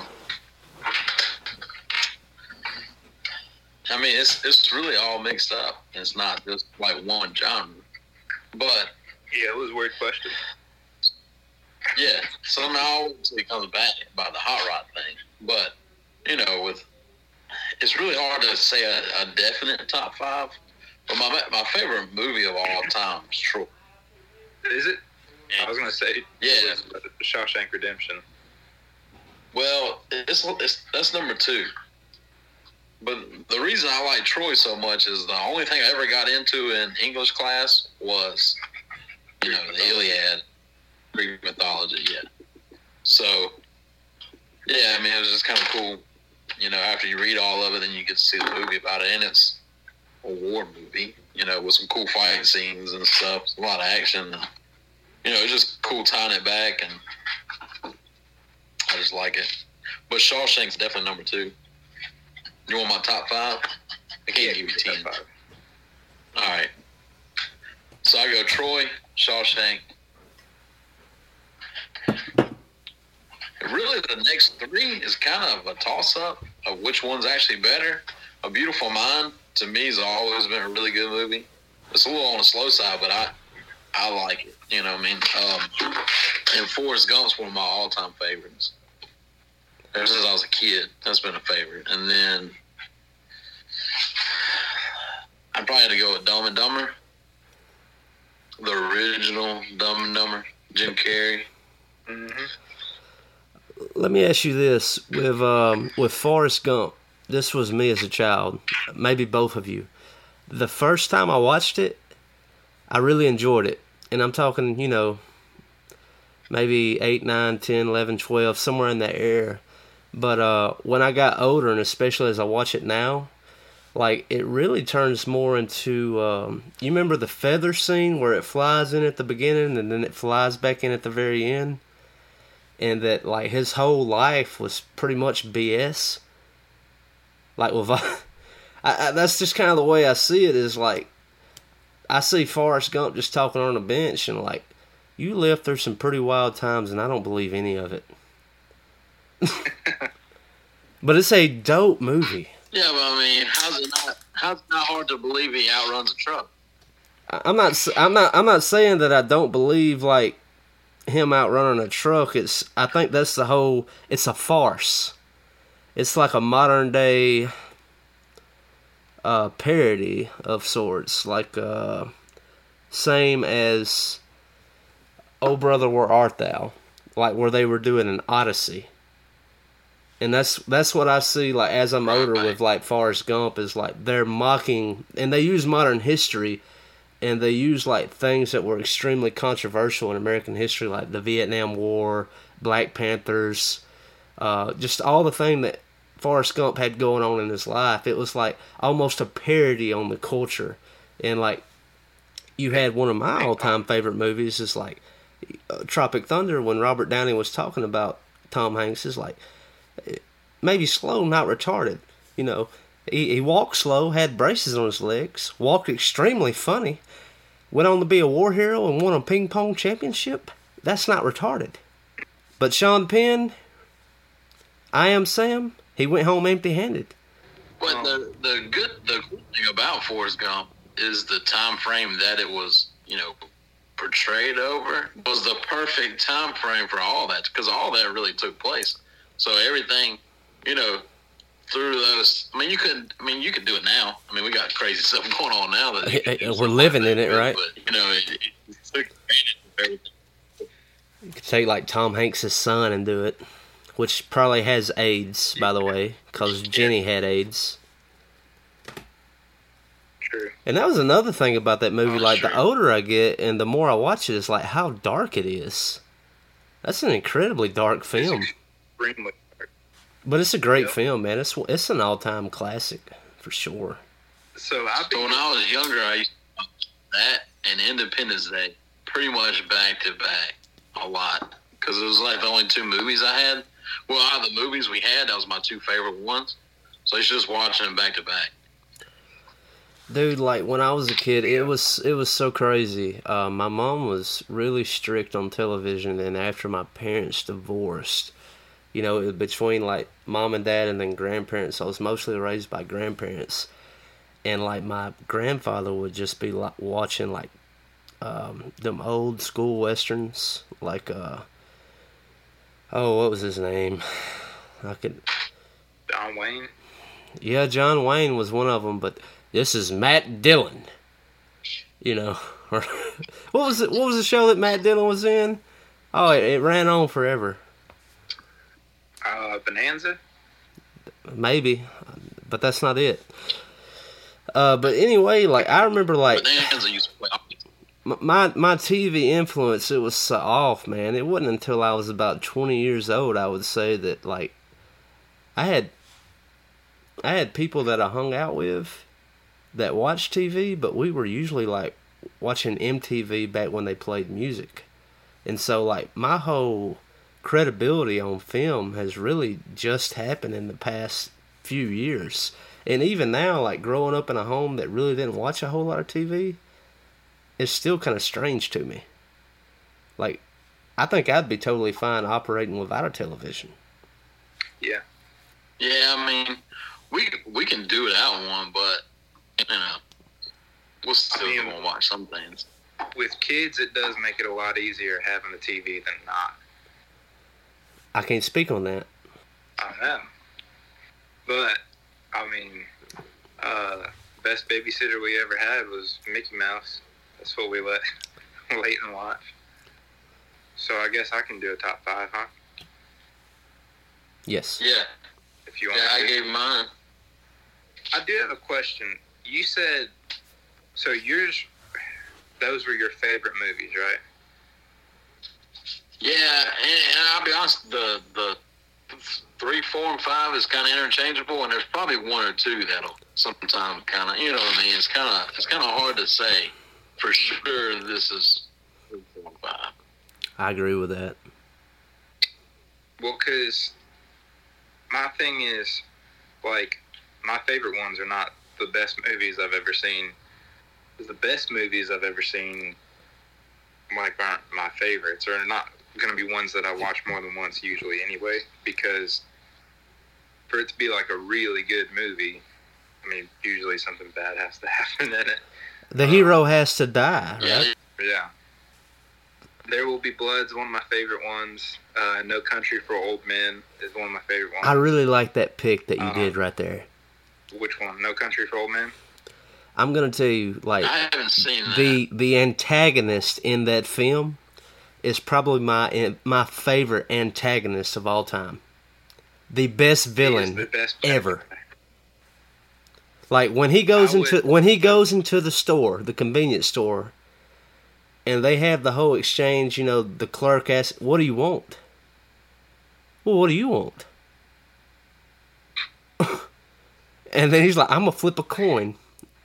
I mean, it's it's really all mixed up. It's not just like one genre. But, Yeah, it was a weird question. yeah, somehow it comes back by the Hot Rod thing. But, you know, with it's really hard to say a, a definite top five. But my my favorite movie of all time is Troy. Is it? I was going to say Yeah. it was Shawshank Redemption. Well, it's, it's that's number two. But the reason I like Troy so much is the only thing I ever got into in English class was, you know, the Iliad, Greek mythology. Yeah. So, yeah, I mean, it was just kind of cool. You know, after you read all of it, then you get to see the movie about it, and it's a war movie. You know, with some cool fight scenes and stuff, a lot of action. And, you know, it's just cool tying it back, and I just like it. But Shawshank's definitely number two. You want my top five? I can't give you ten. Top five. All right. So I go Troy, Shawshank. Really, the next three is kind of a toss-up of which one's actually better. A Beautiful Mind, to me, has always been a really good movie. It's a little on the slow side, but I I like it. You know what I mean? Um, and Forrest Gump's one of my all-time favorites. Ever since I was a kid, that's been a favorite. And then I'd probably have to go with Dumb and Dumber. The original Dumb and Dumber, Jim Carrey. Mm-hmm. Let me ask you this. With, um, with Forrest Gump, this was me as a child. Maybe both of you. The first time I watched it, I really enjoyed it. And I'm talking, you know, maybe eight, nine, ten, eleven, twelve, somewhere in that area. But uh, when I got older, and especially as I watch it now, like, it really turns more into, um, you remember the feather scene where it flies in at the beginning and then it flies back in at the very end? And that, like, his whole life was pretty much B S. Like, with, I, I, that's just kind of the way I see it, is like, I see Forrest Gump just talking on a bench, and like, you lived through some pretty wild times, and I don't believe any of it. But it's a dope movie. Yeah, but I mean, how's it not? How's it not hard to believe he outruns a truck? I'm not. I'm not. I'm not saying that I don't believe like him outrunning a truck. It's. I think that's the whole. It's a farce. It's like a modern day uh, parody of sorts, like uh, same as "Oh Brother, Where Art Thou?" Like where they were doing an Odyssey. And that's that's what I see, like, as I'm older with, like, Forrest Gump, is, like, they're mocking, and they use modern history, and they use, like, things that were extremely controversial in American history, like the Vietnam War, Black Panthers, uh, just all the thing that Forrest Gump had going on in his life. It was, like, almost a parody on the culture. And, like, you had one of my all-time favorite movies is, like, uh, Tropic Thunder, when Robert Downey was talking about Tom Hanks, is, like, maybe slow, not retarded. You know, he, he walked slow, had braces on his legs, walked extremely funny, went on to be a war hero and won a ping pong championship. That's not retarded. But Sean Penn, I Am Sam, he went home empty-handed. But the the good the good thing about Forrest Gump is the time frame that it was, you know, portrayed over was the perfect time frame for all that, because all that really took place. So everything, you know, through those, I mean, you could, I mean, you could do it now. I mean, we got crazy stuff going on now that you could do We're something living like in that it, with, right? But, you know, it, it took advantage of everything. You could take like Tom Hanks' son and do it, which probably has AIDS, by the way, because Jenny had AIDS. True. And that was another thing about that movie. Oh, Like, sure. the older I get and the more I watch it, it's like how dark it is. That's an incredibly dark film. Extremely dark. But it's a great Yep. film, man. It's it's an all-time classic, for sure. So I've So been when I was younger, I used to watch that and Independence Day pretty much back to back a lot, because it was like the only two movies I had. Well, out of the movies we had, that was my two favorite ones. So I was just watching them back to back. Dude, like, when I was a kid, it was it was so crazy. Uh, my mom was really strict on television, and after my parents divorced, you know, it was between, like, mom and dad and then grandparents. I was mostly raised by grandparents. And, like, my grandfather would just be, like, watching, like, um, them old school westerns. Like, uh, oh, what was his name? I could... John Wayne. Yeah, John Wayne was one of them, but this is Matt Dillon. You know, or what was it? What was the show that Matt Dillon was in? Oh, it, it ran on forever. Uh, Bonanza. Maybe, but that's not it. Uh, but anyway, like I remember, like Bonanza used to play. m- my my T V influence, it was so off, man. It wasn't until I was about twenty years old, I would say, that like I had I had people that I hung out with that watched T V, but we were usually like watching M T V back when they played music. And so like my whole credibility on film has really just happened in the past few years. And even now, like growing up in a home that really didn't watch a whole lot of T V, it's still kind of strange to me. Like, I think I'd be totally fine operating without a television. Yeah. Yeah, I mean, we we can do without one, but you know, we'll still I mean- go and watch some things. With kids, it does make it a lot easier having the T V than not. I can't speak on that. I know. But, I mean, uh, best babysitter we ever had was Mickey Mouse. That's what we let Leighton watch. So I guess I can do a top five, huh? Yes. Yeah, If you want yeah, to. I gave mine. I do have a question. You said, so yours, those were your favorite movies, right? Yeah, and, and I'll be honest, the the three, four, and five is kind of interchangeable, and there's probably one or two that'll sometimes kind of, you know what I mean? It's kind of it's kind of hard to say for sure. This is three, four, and five. I agree with that. Well, because my thing is, like, my favorite ones are not the best movies I've ever seen. 'Cause the best movies I've ever seen, like, aren't my favorites, or not going to be ones that I watch more than once usually anyway, because for it to be, like, a really good movie, I mean, usually something bad has to happen in it. The hero has to die, Yeah, right? Yeah. There Will Be Blood's one of my favorite ones. Uh, No Country for Old Men is one of my favorite ones. I really like that pick that you Uh-huh. did right there. Which one? No Country for Old Men? I'm gonna tell you, like, I haven't seen that. the the antagonist in that film is probably my my favorite antagonist of all time. The best He is villain the best ever. Like when he goes I into would- when he goes into the store, the convenience store, and they have the whole exchange. You know, the clerk asks, "What do you want?" Well, what do you want? And then he's like, "I'm gonna flip a coin.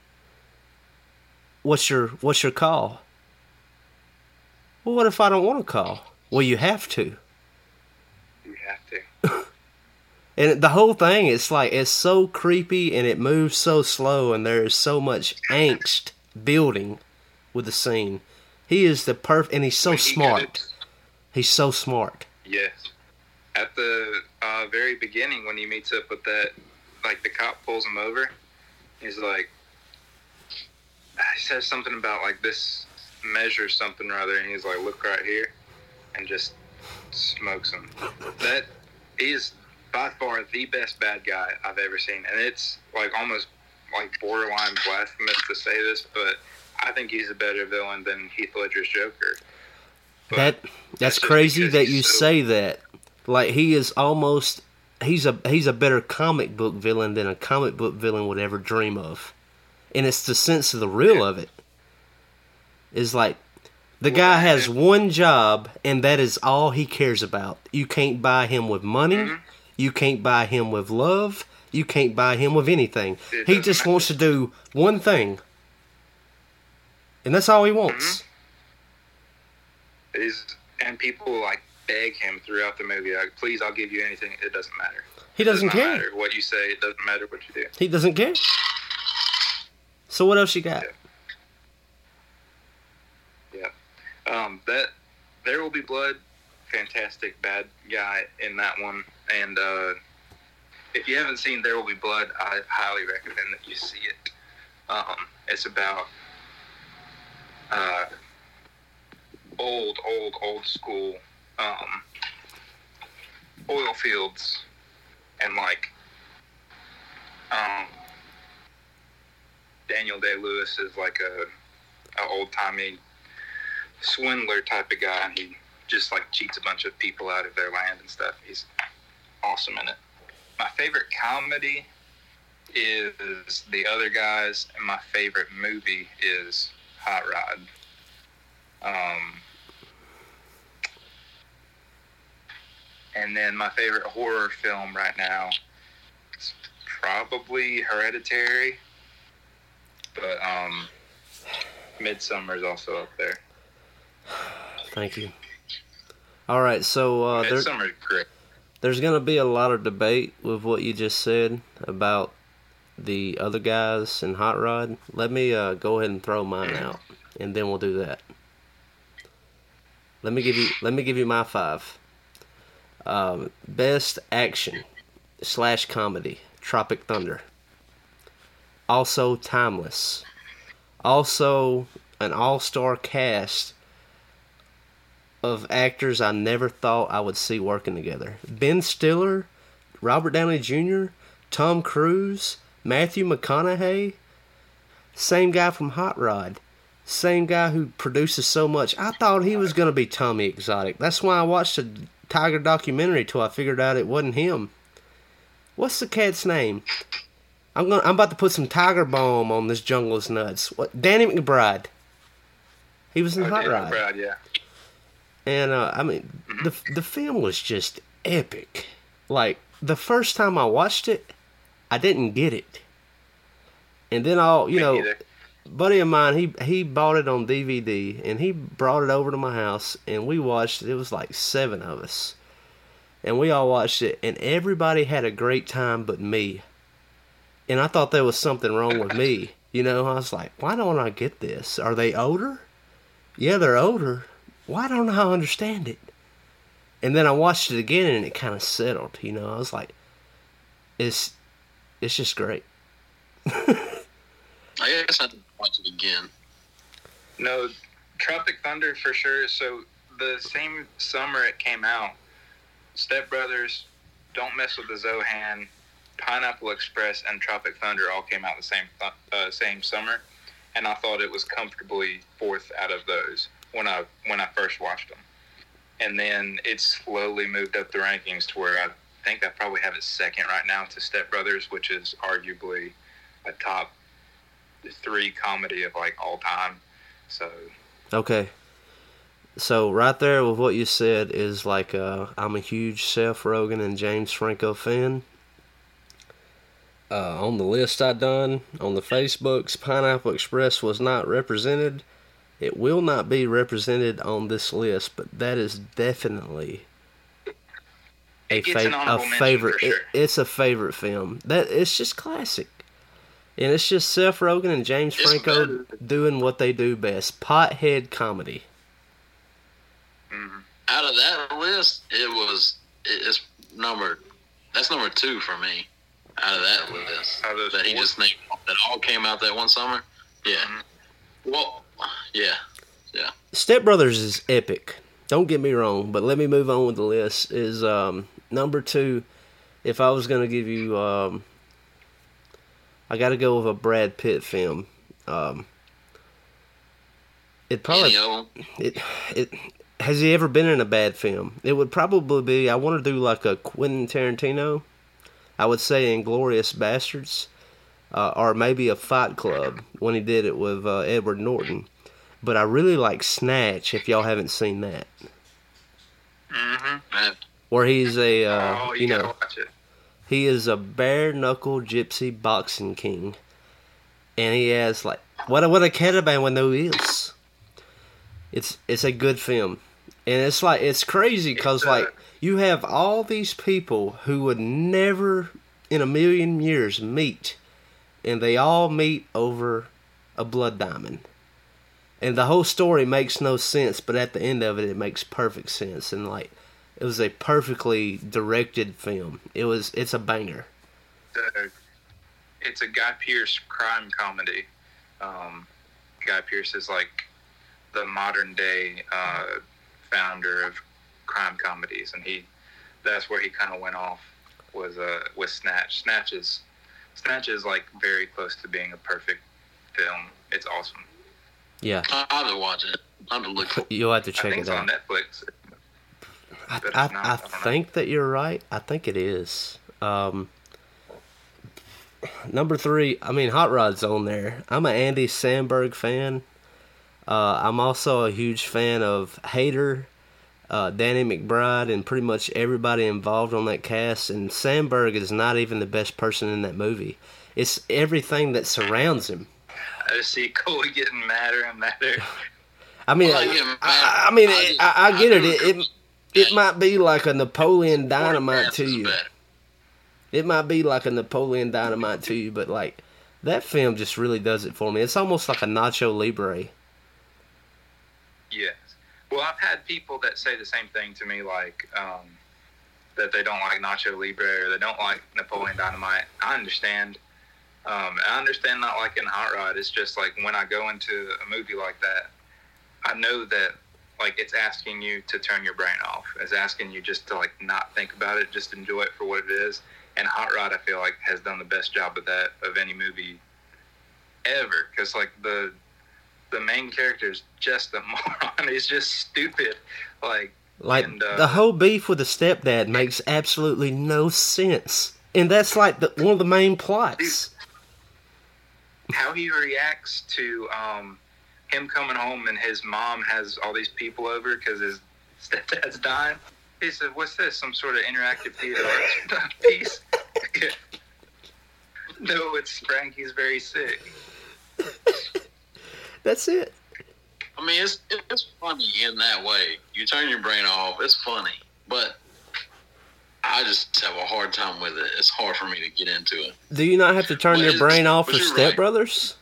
What's your What's your call?" Well, what if I don't want to call? Well, you have to. You have to. And the whole thing, it's like, it's so creepy and it moves so slow and there is so much angst building with the scene. He is the perfect, and he's so When he smart. could- He's so smart. Yes. At the uh, very beginning, when he meets up with that, like, the cop pulls him over, he's like, he says something about, like, this measures something or other, and he's like, "Look right here," and just smokes him. That is by far the best bad guy I've ever seen, and it's like almost like borderline blasphemous to say this, but I think he's a better villain than Heath Ledger's Joker. But That that's just crazy because that he's you so- say that. Like he is almost he's a he's a better comic book villain than a comic book villain would ever dream of. And it's the sense of the real of it. Is like the guy has one job and that is all he cares about. You can't buy him with money. Mhm. You can't buy him with love. You can't buy him with anything. It He doesn't just matter. wants to do one thing. And that's all he wants. Is and people like beg him throughout the movie, like, "Please, I'll give you anything." It doesn't matter. He It does doesn't not care. matter what you say. It doesn't matter what you do. He doesn't care. So what else you got? Yeah. Um, that There Will Be Blood, fantastic bad guy in that one. And uh, if you haven't seen There Will Be Blood, I highly recommend that you see it. Um, it's about uh, old, old, old school um, oil fields and like um, Daniel Day-Lewis is like a, a old-timey swindler type of guy, and he just like cheats a bunch of people out of their land and stuff. He's awesome in it. My favorite comedy is The Other Guys, and my favorite movie is Hot Rod. Um, and then my favorite horror film right now is probably Hereditary, but um, Midsommar is also up there. Thank you. All right, so uh, there, Midsommar is great. there's going to be a lot of debate with what you just said about The Other Guys and Hot Rod. Let me uh, go ahead and throw mine out, and then we'll do that. Let me give you. Let me give you my five. Um, best action slash comedy: Tropic Thunder. Also timeless. Also an all-star cast of actors I never thought I would see working together. Ben Stiller, Robert Downey Junior, Tom Cruise, Matthew McConaughey, same guy from Hot Rod, same guy who produces so much. I thought he was going to be Tommy Exotic. That's why I watched the Tiger documentary till I figured out it wasn't him. What's the cat's name? I'm going. I'm about to put some Tiger Balm on this Jungle's nuts. What? Danny McBride. He was in Oh, Hot Daniel Rod. Brad, yeah. And, uh, I mean, the the film was just epic. Like, the first time I watched it, I didn't get it. And then I'll, you Me know, neither. buddy of mine, he, he bought it on D V D, and he brought it over to my house, and we watched it. It was like seven of us. And we all watched it, and everybody had a great time but me. And I thought there was something wrong with me. You know, I was like, why don't I get this? Are they older? Yeah, they're older. Why don't I understand it? And then I watched it again, and it kind of settled. You know, I was like, it's it's just great. I guess I didn't watch it again. No, Tropic Thunder for sure. So the same summer it came out, Step Brothers, Don't Mess with the Zohan, Pineapple Express, and Tropic Thunder all came out the same th- uh, same summer, and I thought it was comfortably fourth out of those when I when I first watched them. And then it slowly moved up the rankings to where I think I probably have it second right now to Step Brothers, which is arguably a top three comedy of like all time. So Okay. So right there with what you said is like, uh, I'm a huge Seth Rogen and James Franco fan. Uh, on the list I done on the Facebooks, Pineapple Express was not represented. It will not be represented on this list, but that is definitely a, It gets an fa- a honorable mention favorite. for sure. it- it's a favorite film. That it's just classic, and it's just Seth Rogen and James It's Franco better. doing what they do best: pothead comedy. Out of that list, it was it- it's number that's number two for me. Out of that list, Out of those that he four? just named that all came out that one summer. Yeah. Mhm. Well, yeah. Yeah. Step Brothers is epic. Don't get me wrong, but let me move on with the list. Is um, number two. If I was gonna give you, um, I got to go with a Brad Pitt film. Um, it probably Any of 'em? it it has he ever been in a bad film? It would probably be. I want to do like a Quentin Tarantino. I would say Inglourious Bastards, uh, or maybe a Fight Club when he did it with uh, Edward Norton. But I really like Snatch. If y'all haven't seen that, Mm-hmm. where he's a uh, oh, you, you gotta know watch it. he is a bare knuckle gypsy boxing king, and he has like what a, what a caravan no is. It's it's a good film, and it's like it's crazy because It's, uh, like you have all these people who would never in a million years meet, and they all meet over a blood diamond. And the whole story makes no sense, but at the end of it, it makes perfect sense. And like, it was a perfectly directed film. It was, it's a banger. Uh, it's a Guy Pearce crime comedy. Um, Guy Pearce is like the modern day uh, founder of crime comedies, and he that's where he kind of went off was uh, with Snatch. Snatch is Snatch is like very close to being a perfect film. It's awesome. Yeah, I I have to watch it. I have to look for it. you'll have to I check think it it's on out. Netflix. I, but if I, not, I I don't know. think that you're right. I think it is. Um, number three, I mean, Hot Rod's on there. I'm an Andy Samberg fan. Uh, I'm also a huge fan of Hader, uh, Danny McBride, and pretty much everybody involved on that cast. And Samberg is not even the best person in that movie. It's everything that surrounds him. I just see Cole getting madder and madder. I mean, Well, I, I get mad. I, I mean, I it, just- I, I get I it. do It, agree. it. It might be like a Napoleon Dynamite to Is you. better. It might be like a Napoleon Dynamite to you, but like that film just really does it for me. It's almost like a Nacho Libre. Yes. Well, I've had people that say the same thing to me, like um, that they don't like Nacho Libre or they don't like Napoleon Dynamite. I understand. Um, I understand not liking Hot Rod. It's just like when I go into a movie like that, I know that like it's asking you to turn your brain off. It's asking you just to like not think about it, just enjoy it for what it is. And Hot Rod, I feel like, has done the best job of that of any movie ever. Because like the the main character is just a moron. He's just stupid. Like Like And, uh, the whole beef with the stepdad makes absolutely no sense, and that's like the, one of the main plots. how he reacts to um, him coming home and his mom has all these people over because his stepdad's dying. He said, "What's this? Some sort of interactive theater arts piece?" No, it's Frankie's very sick. That's it. I mean, it's it's funny in that way. You turn your brain off. It's funny, but I just have a hard time with it. It's hard for me to get into it. Do you not have to turn Well, your it's- brain off but for you're Step right. Brothers?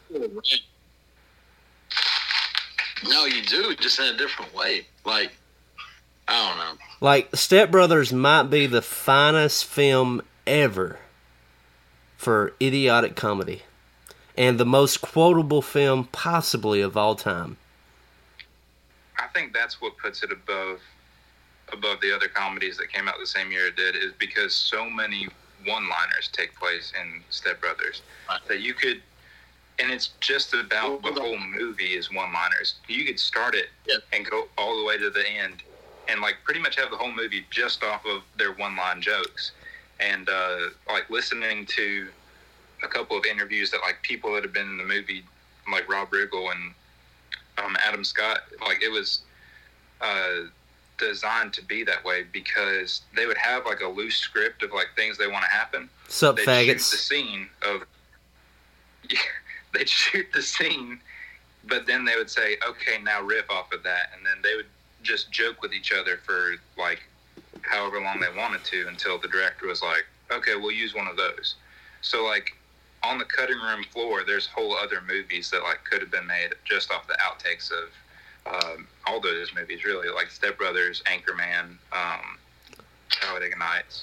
No, you do, just in a different way. Like, I don't know. Like Step Brothers might be the finest film ever for idiotic comedy, and the most quotable film possibly of all time. I think that's what puts it above above the other comedies that came out the same year it did, is because so many one-liners take place in Step Brothers Right. that you could, and it's just about the whole movie is one-liners. You could start it Yeah. and go all the way to the end, and like pretty much have the whole movie just off of their one-line jokes. And uh, like listening to a couple of interviews that like people that have been in the movie, like Rob Riggle and um, Adam Scott, like it was uh, designed to be that way because they would have like a loose script of like things they want to happen. Sup, They'd shoot the faggots? scene of they'd shoot the scene, but then they would say, "Okay, now riff off of that," and then they would just joke with each other for like however long they wanted to until the director was like, "Okay, we'll use one of those." So like on the cutting room floor, there's whole other movies that like could have been made just off the outtakes of um, all those movies, really, like Step Brothers, Anchorman, um, Talladega Nights.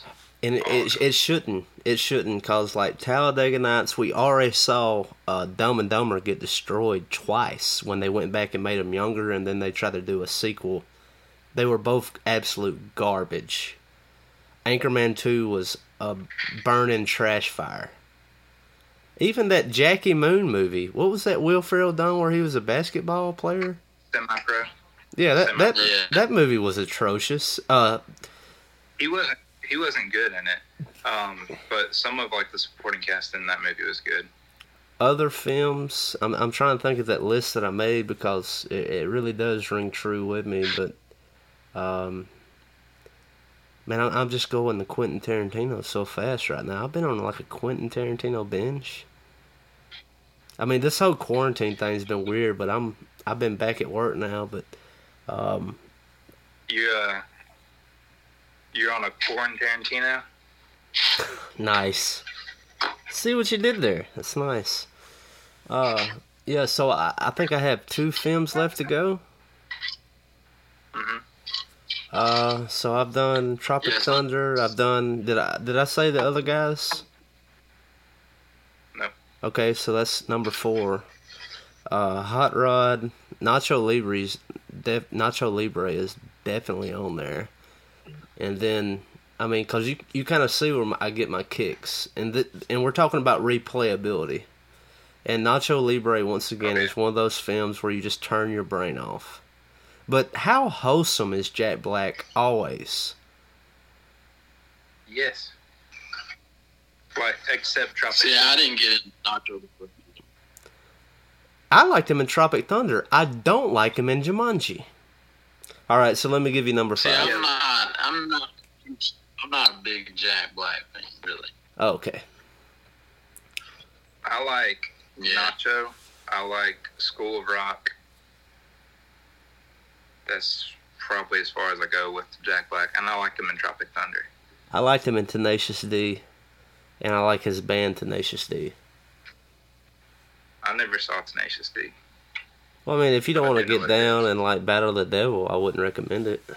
And it it shouldn't. It shouldn't, because, like, Talladega Nights, we already saw uh, Dumb and Dumber get destroyed twice when they went back and made them younger, and then they tried to do a sequel. They were both absolute garbage. Anchorman two was a burning trash fire. Even that Jackie Moon movie, what was that Will Ferrell done where he was a basketball player? Semi-pro. Yeah, that that, Yeah. that movie was atrocious. Uh, He wasn't. He wasn't good in it. Um, but some of like the supporting cast in that movie was good. other films, I'm I'm trying to think of that list that I made because it, it really does ring true with me. But, um, man, I'm, I'm just going to Quentin Tarantino so fast right now. I've been on like a Quentin Tarantino binge. I mean, this whole quarantine thing's been weird, but I'm I've been back at work now. But, um, You uh, you're on a Quentin Tarantino. nice. See what you did there. That's nice. Uh, yeah. So I, I think I have two films left to go. Mhm. Uh, so I've done Tropic Yes. Thunder. I've done. Did I did I say the other guys? No. Okay, so that's number four. Uh, Hot Rod, Nacho Libre's def, Nacho Libre is definitely on there. And then, I mean, cause you you kind of see where my, I get my kicks, and th- and we're talking about replayability. And Nacho Libre once again Okay. is one of those films where you just turn your brain off. But how wholesome is Jack Black always? Yes. Like except Tropic. See, I didn't get it. Nacho. I liked him in Tropic Thunder. I don't like him in Jumanji. All right, so let me give you number See, five. I'm not. I'm not. I'm not a big Jack Black fan, really. Okay. I like Yeah. Nacho. I like School of Rock. That's probably as far as I go with Jack Black, and I like him in Tropic Thunder. I liked him in Tenacious D, and I like his band Tenacious D. I never saw Tenacious D. Well, I mean, if you don't I want to didn't know get what it down is. and like battle the devil, I wouldn't recommend it.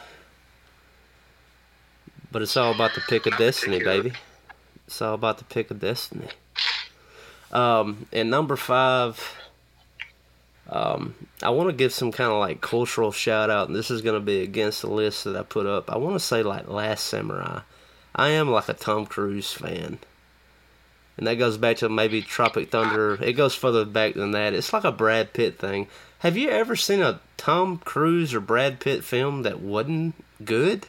But it's all about the pick of Not destiny, particular. baby. It's all about the pick of destiny. Um, and number five, um, I want to give some kind of like cultural shout out, and this is going to be against the list that I put up. I want to say like Last Samurai. I am like a Tom Cruise fan. And that goes back to maybe Tropic Thunder. It goes further back than that. It's like a Brad Pitt thing. Have you ever seen a Tom Cruise or Brad Pitt film that wasn't good?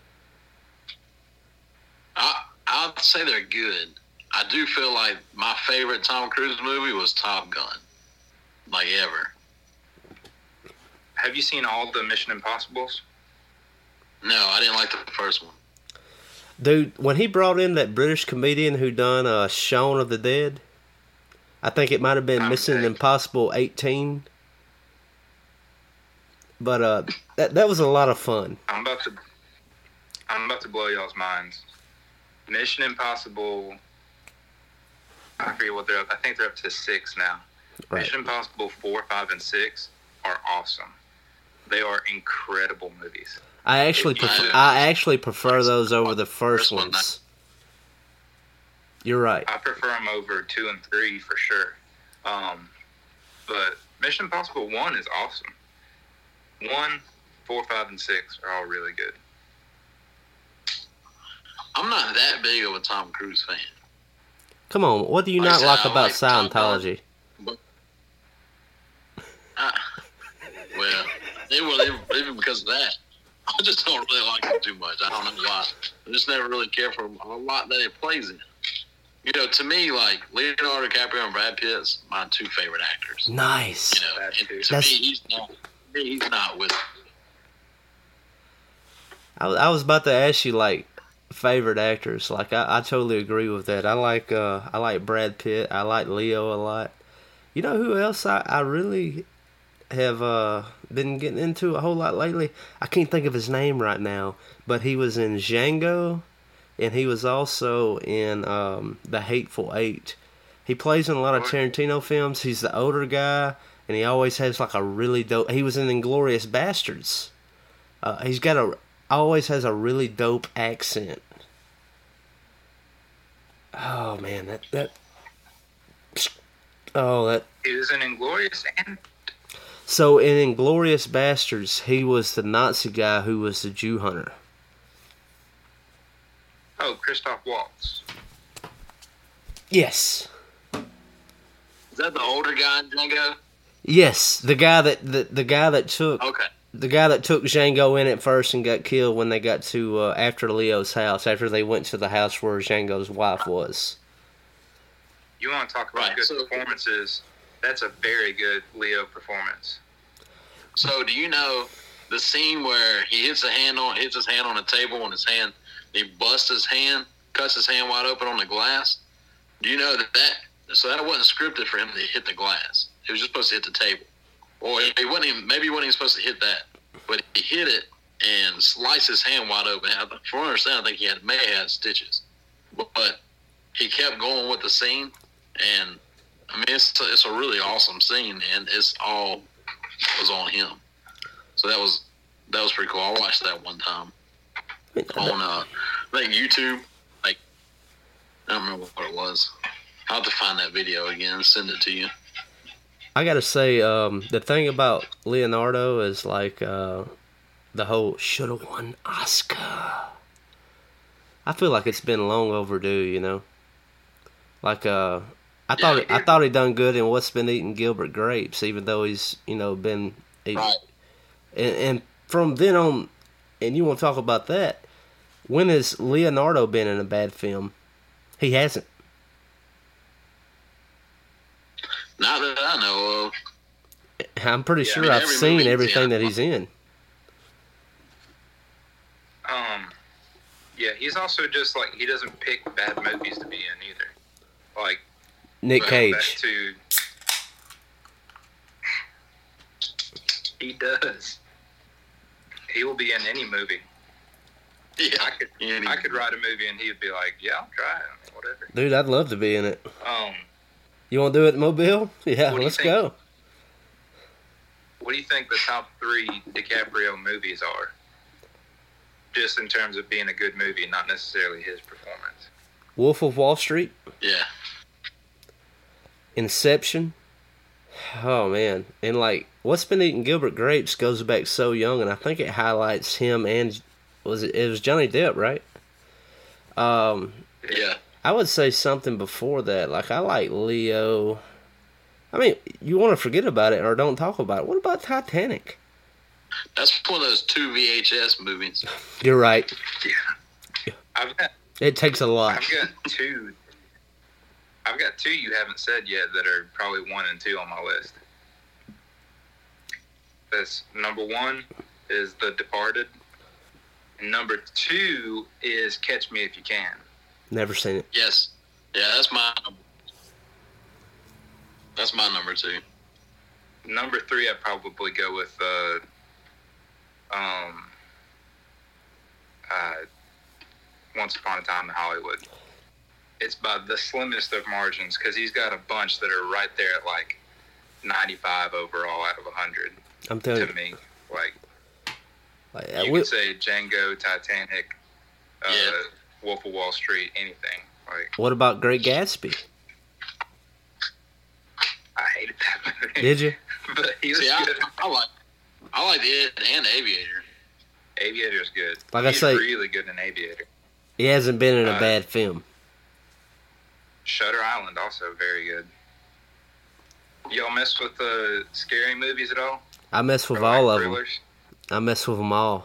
I I'd say they're good. I do feel like my favorite Tom Cruise movie was Top Gun, like ever. Have you seen all the Mission Impossibles? No, I didn't like the first one. Dude, when he brought in that British comedian who done uh, Shaun of the Dead, I think it might have been I'm Mission sick. Impossible eighteen. But uh, that that was a lot of fun. I'm about to, I'm about to blow y'all's minds. Mission Impossible. I forget what they're up. I think they're up to six now. Right. Mission Impossible four, five, and six are awesome. They are incredible movies. I actually Yeah. prefer, I actually prefer those over the first First one, ones. You're right. I prefer them over two and three for sure. Um, but Mission Impossible one is awesome. One, four, five, and six are all really good. I'm not that big of a Tom Cruise fan. Come on, what do you Like I not said, like I about like Tom Gun. Scientology? But I, well, it was even, even because of that. I just don't really like him too much. I don't know why. I just never really care for a lot that he plays in. You know, to me, like Leonardo DiCaprio and Brad Pitt's my two favorite actors. Nice. You know, That and too. to That's- me, he's not. He's not with. I, I was about to ask you like favorite actors. Like I, I totally agree with that. I like uh I like Brad Pitt. I like Leo a lot. You know who else I, I really have uh been getting into a whole lot lately? I can't think of his name right now, but he was in Django, and he was also in um The Hateful Eight. He plays in a lot of Tarantino films. He's the older guy, and he always has like a really dope. He was in Inglourious Bastards. Uh, he's got a always has a really dope accent. Oh man, that that. Oh, that. He was in Inglorious and So in Inglorious Bastards, he was the Nazi guy who was the Jew hunter. oh, Christoph Waltz. Yes. Is that the older guy in Django? Yes, the guy that the, the guy that took Okay. the guy that took Django in at first and got killed when they got to uh, after Leo's house, after they went to the house where Django's wife was. You want to talk about Right, good so- performances? That's a very good Leo performance. So do you know the scene where he hits a hand on hits his hand on a table and his hand he busts his hand, cuts his hand wide open on the glass? Do you know that that so that wasn't scripted for him to hit the glass? He was just supposed to hit the table, or he wasn't even, maybe he wasn't even supposed to hit that, but he hit it and sliced his hand wide open. From what I understand, I think he had may have had stitches, but he kept going with the scene, and I mean it's it's a really awesome scene, and it's all was on him. So that was that was pretty cool. I watched that one time on uh, I think YouTube. Like I don't remember what it was. I'll have to find that video again and send it to you. I gotta say, um, the thing about Leonardo is like uh, the whole shoulda won Oscar. I feel like it's been long overdue, you know. Like uh, I thought Yeah, I thought he done good in What's Been Eating Gilbert Grapes, even though he's you know been he, Right. and, and from then on, and you want to talk about that? When has Leonardo been in a bad film? He hasn't. Not that I know of. I'm pretty Yeah, I sure mean, I've every seen movie he's everything in. that he's in. Um, yeah, he's also just like he doesn't pick bad movies to be in either. Like Nick going back Cage. to he does. He will be in any movie. Yeah. I could Any- I could write a movie and he would be like, yeah, I'll try it, I mean, whatever. Dude, I'd love to be in it. Um, You want to do it, Mobile? Yeah, What do you let's think? go. what do you think the top three DiCaprio movies are? Just in terms of being a good movie, not necessarily his performance. Wolf of Wall Street, Yeah. Inception. Oh man, and like What's Been Eating Gilbert Grapes goes back so young, and I think it highlights him and was it, it was Johnny Depp, right? Um, Yeah. I would say something before that. Like I like Leo. I mean, you want to forget about it or don't talk about it. What about Titanic? That's one of those two V H S movies. You're right. Yeah. I've got It takes a lot. I've got two I've got two you haven't said yet that are probably one and two on my list. That's number one is The Departed. And number two is Catch Me If You Can. Never seen it. Yes. Yeah, that's my that's my number two. Number three, I'd probably go with uh, um, uh, Once Upon a Time in Hollywood. It's by the slimmest of margins because he's got a bunch that are right there at like ninety-five overall out of one hundred I'm telling to you. me. Like, Like, uh, you we- could say Django, Titanic, uh, Yeah. Wolf of Wall Street, anything. Like, what about Great Gatsby? I hated that movie. Did you? But he was See, I, good. I like I like it and Aviator. Aviator's good. Like I He's say- really good in Aviator. He hasn't been in a Uh, bad film. Shutter Island also very good. Y'all mess with the scary movies at all? I mess with Or like all of them. thrillers? I mess with them all.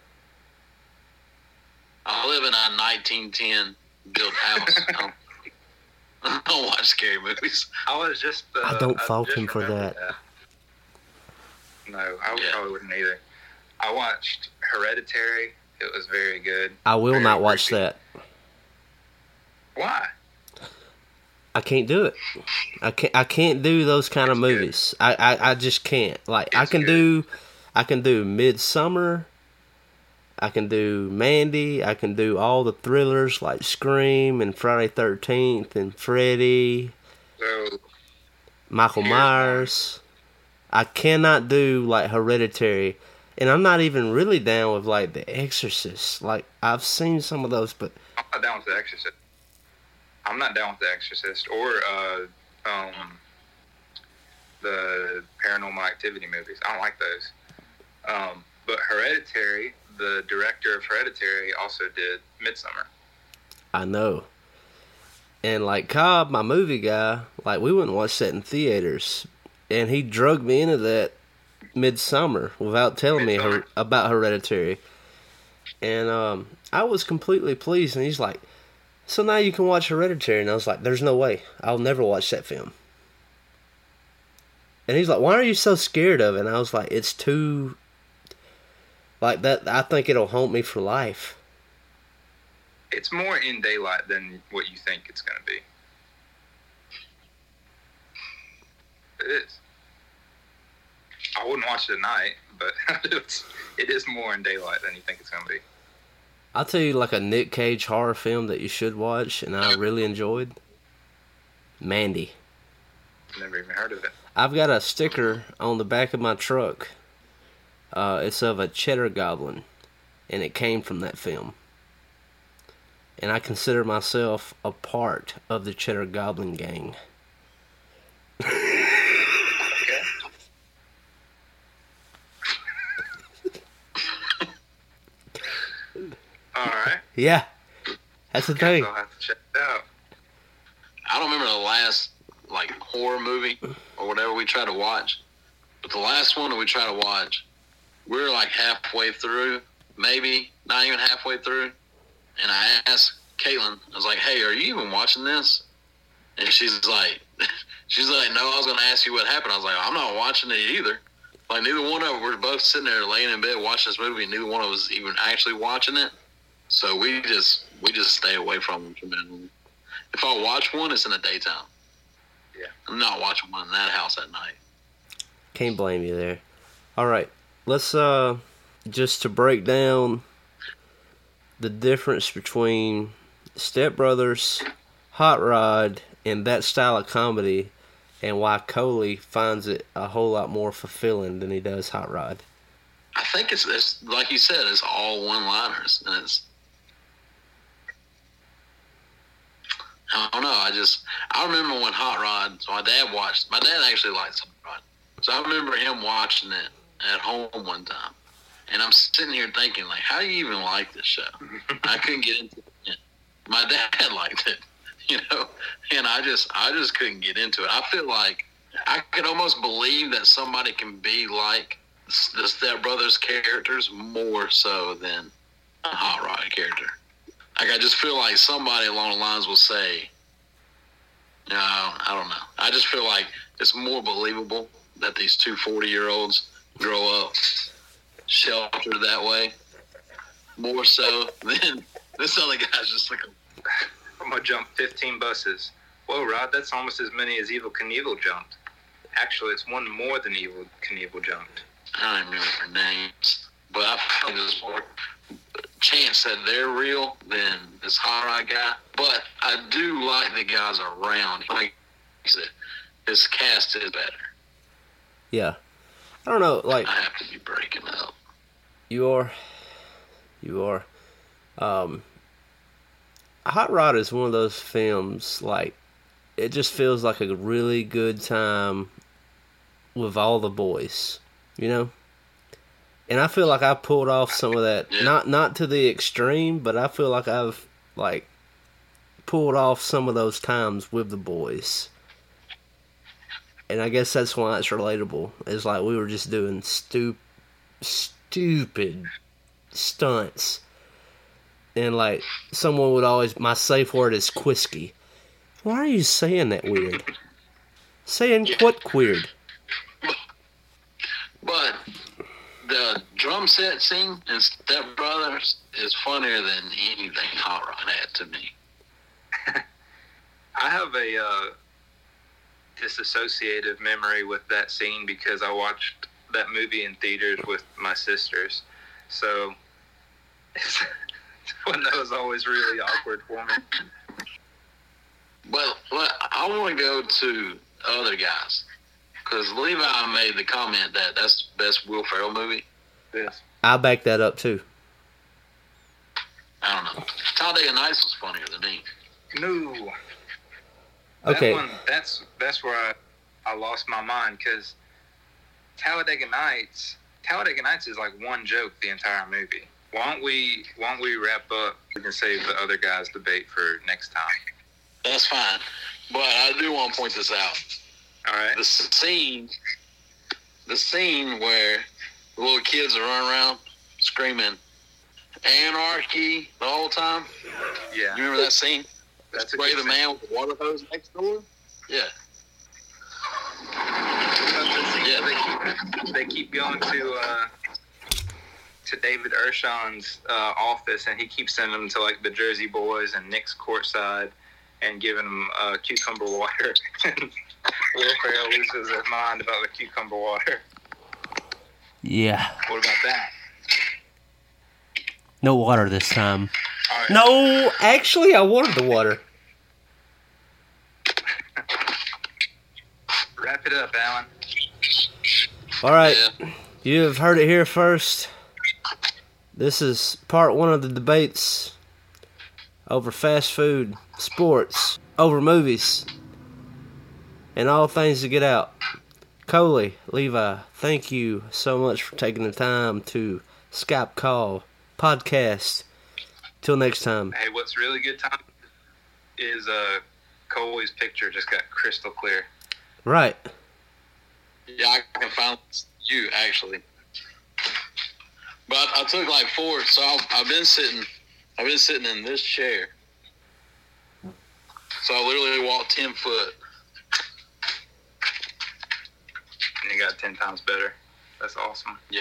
I live in a nineteen ten built house. I don't, I don't watch scary movies. I was just. Uh, I don't fault just him for remembered that. No, I Yeah. probably wouldn't either. I watched Hereditary. It was very good. I will Very not watch creepy. that. Why? I can't do it. I can't. I can't do those kind of It's good. movies. I, I, I just can't. Like I It's can good. do, I can do Midsummer. I can do Mandy. I can do all the thrillers like Scream and Friday thirteenth and Freddy, So Michael Here's one. Myers. I cannot do like Hereditary, and I'm not even really down with like The Exorcist. Like I've seen some of those, but I'm not down with The Exorcist. I'm not down with The Exorcist or uh, um, the Paranormal Activity movies. I don't like those. Um, but Hereditary, the director of Hereditary, also did Midsommar. I know. And like Cobb, my movie guy, like we wouldn't watch that in theaters, and he drugged me into that Midsommar without telling me her, about Hereditary, and um, I was completely pleased. And he's like, "So now you can watch Hereditary," and I was like, "There's no way, I'll never watch that film." And he's like, "Why are you so scared of it?" And I was like, "It's too like that. I think it'll haunt me for life." It's more in daylight than what you think it's going to be. It is. I wouldn't watch it at night, but it's, it is more in daylight than you think it's going to be. I'll tell you like a Nick Cage horror film that you should watch, and I really enjoyed. Mandy. Never even heard of it. I've got a sticker on the back of my truck. Uh, it's of a cheddar goblin, and it came from that film. And I consider myself a part of the Cheddar Goblin gang. Okay. All right. Yeah, that's the thing. I'll have to check it out. I don't remember the last like horror movie or whatever we tried to watch, but the last one that we tried to watch, we were like halfway through, maybe not even halfway through. And I asked Caitlin, I was like, "Hey, are you even watching this?" And she's like, she's like, "No, I was going to ask you what happened." I was like, "I'm not watching it either." Like, neither one of us, we're both sitting there laying in bed watching this movie, and neither one of us even actually watching it. So we just, we just stay away from them from now on. If I watch one, it's in the daytime. Yeah. I'm not watching one in that house at night. Can't blame you there. All right, let's, uh, just to break down the difference between Step Brothers, Hot Rod, and that style of comedy, and why Coley finds it a whole lot more fulfilling than he does Hot Rod. I think it's, it's like you said, it's all one-liners, and it's, I don't know, I just, I remember when Hot Rod, so my dad watched, my dad actually likes Hot Rod, so I remember him watching it at home one time. And I'm sitting here thinking, like, how do you even like this show? I couldn't get into it. My dad liked it, you know, and I just, I just couldn't get into it. I feel like I could almost believe that somebody can be like the Step Brothers characters more so than a Hot Rod character. Like, I just feel like somebody along the lines will say, no, I don't know. I just feel like it's more believable that these two forty-year-olds grow up sheltered that way, more so than this other guy's just like a... I'm going to jump fifteen buses. Whoa, Rod, that's almost as many as Evel Knievel jumped. Actually, it's one more than Evel Knievel jumped. I don't remember their names, but I feel there's more chance that they're real than this Hot Rod guy. But I do like the guys around. Like I said, his cast is better. Yeah. I don't know, like... I have to be breaking up. You are. You are. Um, Hot Rod is one of those films, like, it just feels like a really good time with all the boys, you know? And I feel like I pulled off some of that, Yeah. not not to the extreme, but I feel like I've, like, pulled off some of those times with the boys. And I guess that's why it's relatable. It's like we were just doing stu- stupid stunts. And like, someone would always, my safe word is quisky. Why are you saying that weird? Saying what weird? But the drum set scene in Step Brothers is funnier than anything Hot Rod had to me. I have a uh, disassociative memory with that scene because I watched that movie in theaters with my sisters. So it's one that was always really awkward for me. But, but I want to go to other guys. Because Levi made the comment that that's the best Will Ferrell movie. Yes. I back that up too. I don't know. Talladega Nights was funnier than me. No. Okay. That one, that's that's where I, I lost my mind because Talladega Nights. Talladega Nights is like one joke the entire movie. Why don't we Why don't we wrap up? We can save the other guys' debate for next time. That's fine, but I do want to point this out. All right. The scene, the scene where the little kids are running around screaming "anarchy" the whole time. Yeah. You remember that scene? That's a Spray good the scene. man with the water hose next door. Yeah. Yeah. They keep, they keep going to uh, to David Ershon's uh, office, and he keeps sending them to like the Jersey Boys and Knicks courtside, and giving them uh, cucumber water. Will Ferrell loses his mind about the cucumber water. Yeah. What about that? No water this time. All right. No, actually, I wanted the water. Wrap it up, Alan. All right. Yeah. You have heard it here first. This is part one of the debates over fast food, sports, over movies, and all things to get out. Coley, Levi, thank you so much for taking the time to Skype call, podcast. Till next time. Hey, what's really good, Tom, is uh, Coley's picture just got crystal clear. Right. Yeah, I can find you actually. But I took like four, so I've, I've been sitting. I've been sitting in this chair. So I literally walked ten foot. And you got ten times better. That's awesome. Yeah.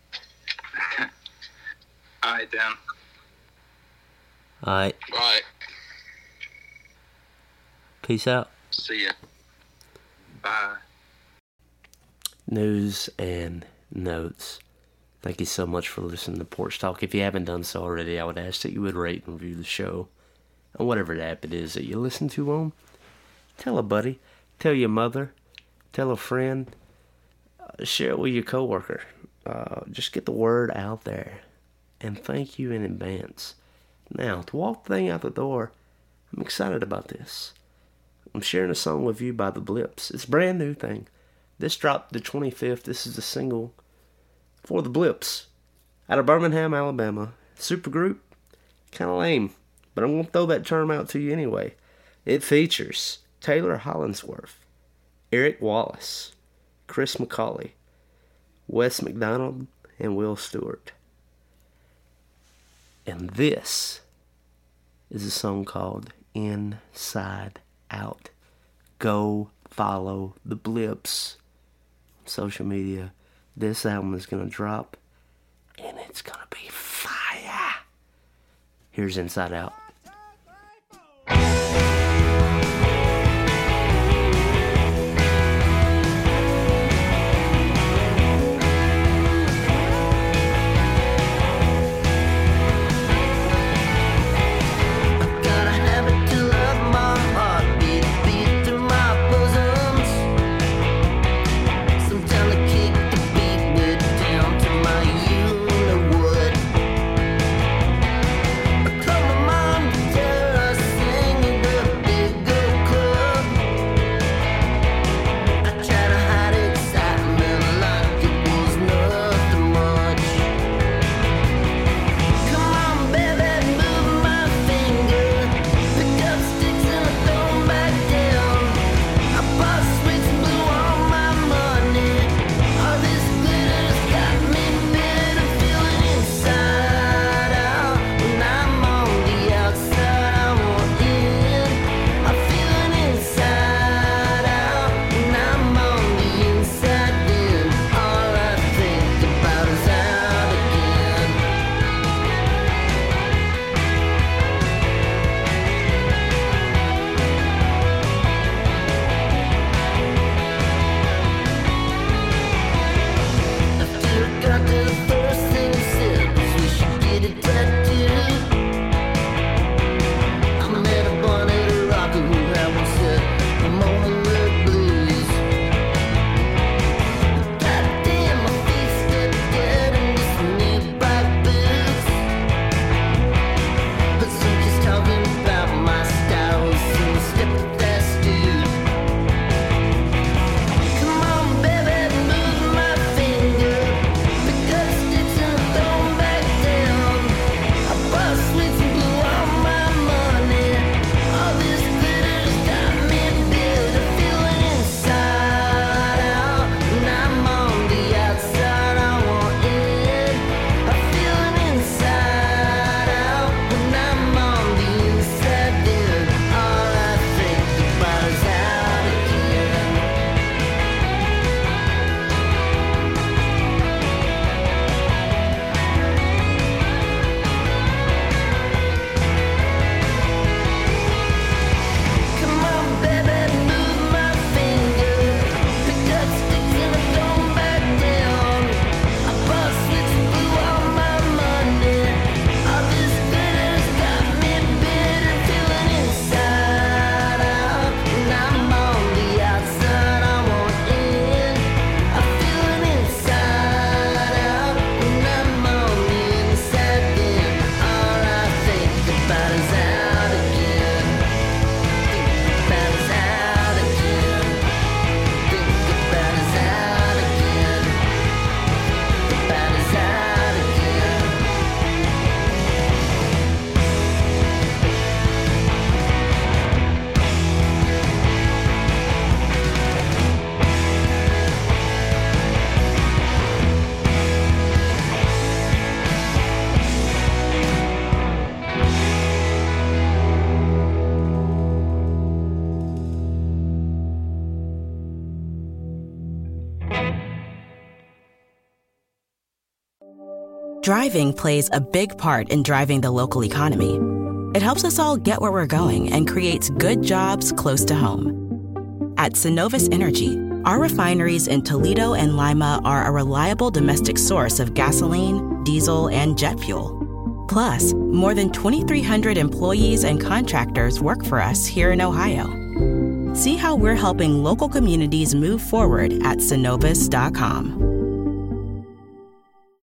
All right, Dan. All right. All right. Peace out. See ya. Bye. News and notes. Thank you so much for listening to Porch Talk. If you haven't done so already, I would ask that you would rate and review the show on whatever app it is that you listen to on. Tell a buddy. Tell your mother. Tell a friend. Uh, share it with your coworker. Uh, just get the word out there. And thank you in advance. Now, to walk the thing out the door, I'm excited about this. I'm sharing a song with you by The Blips. It's a brand new thing. This dropped the twenty-fifth. This is a single for The Blips out of Birmingham, Alabama. Supergroup. Kind of lame, but I'm going to throw that term out to you anyway. It features Taylor Hollingsworth, Eric Wallace, Chris McCauley, Wes McDonald, and Will Stewart. And this is a song called Inside Out. Go follow The Blips on social media. This album is going to drop, and it's going to be fire. Here's Inside Out. Come on, Driving plays a big part in driving the local economy. It helps us all get where we're going and creates good jobs close to home. At Synovus Energy, our refineries in Toledo and Lima are a reliable domestic source of gasoline, diesel, and jet fuel. Plus, more than twenty-three hundred employees and contractors work for us here in Ohio. See how we're helping local communities move forward at synovus dot com.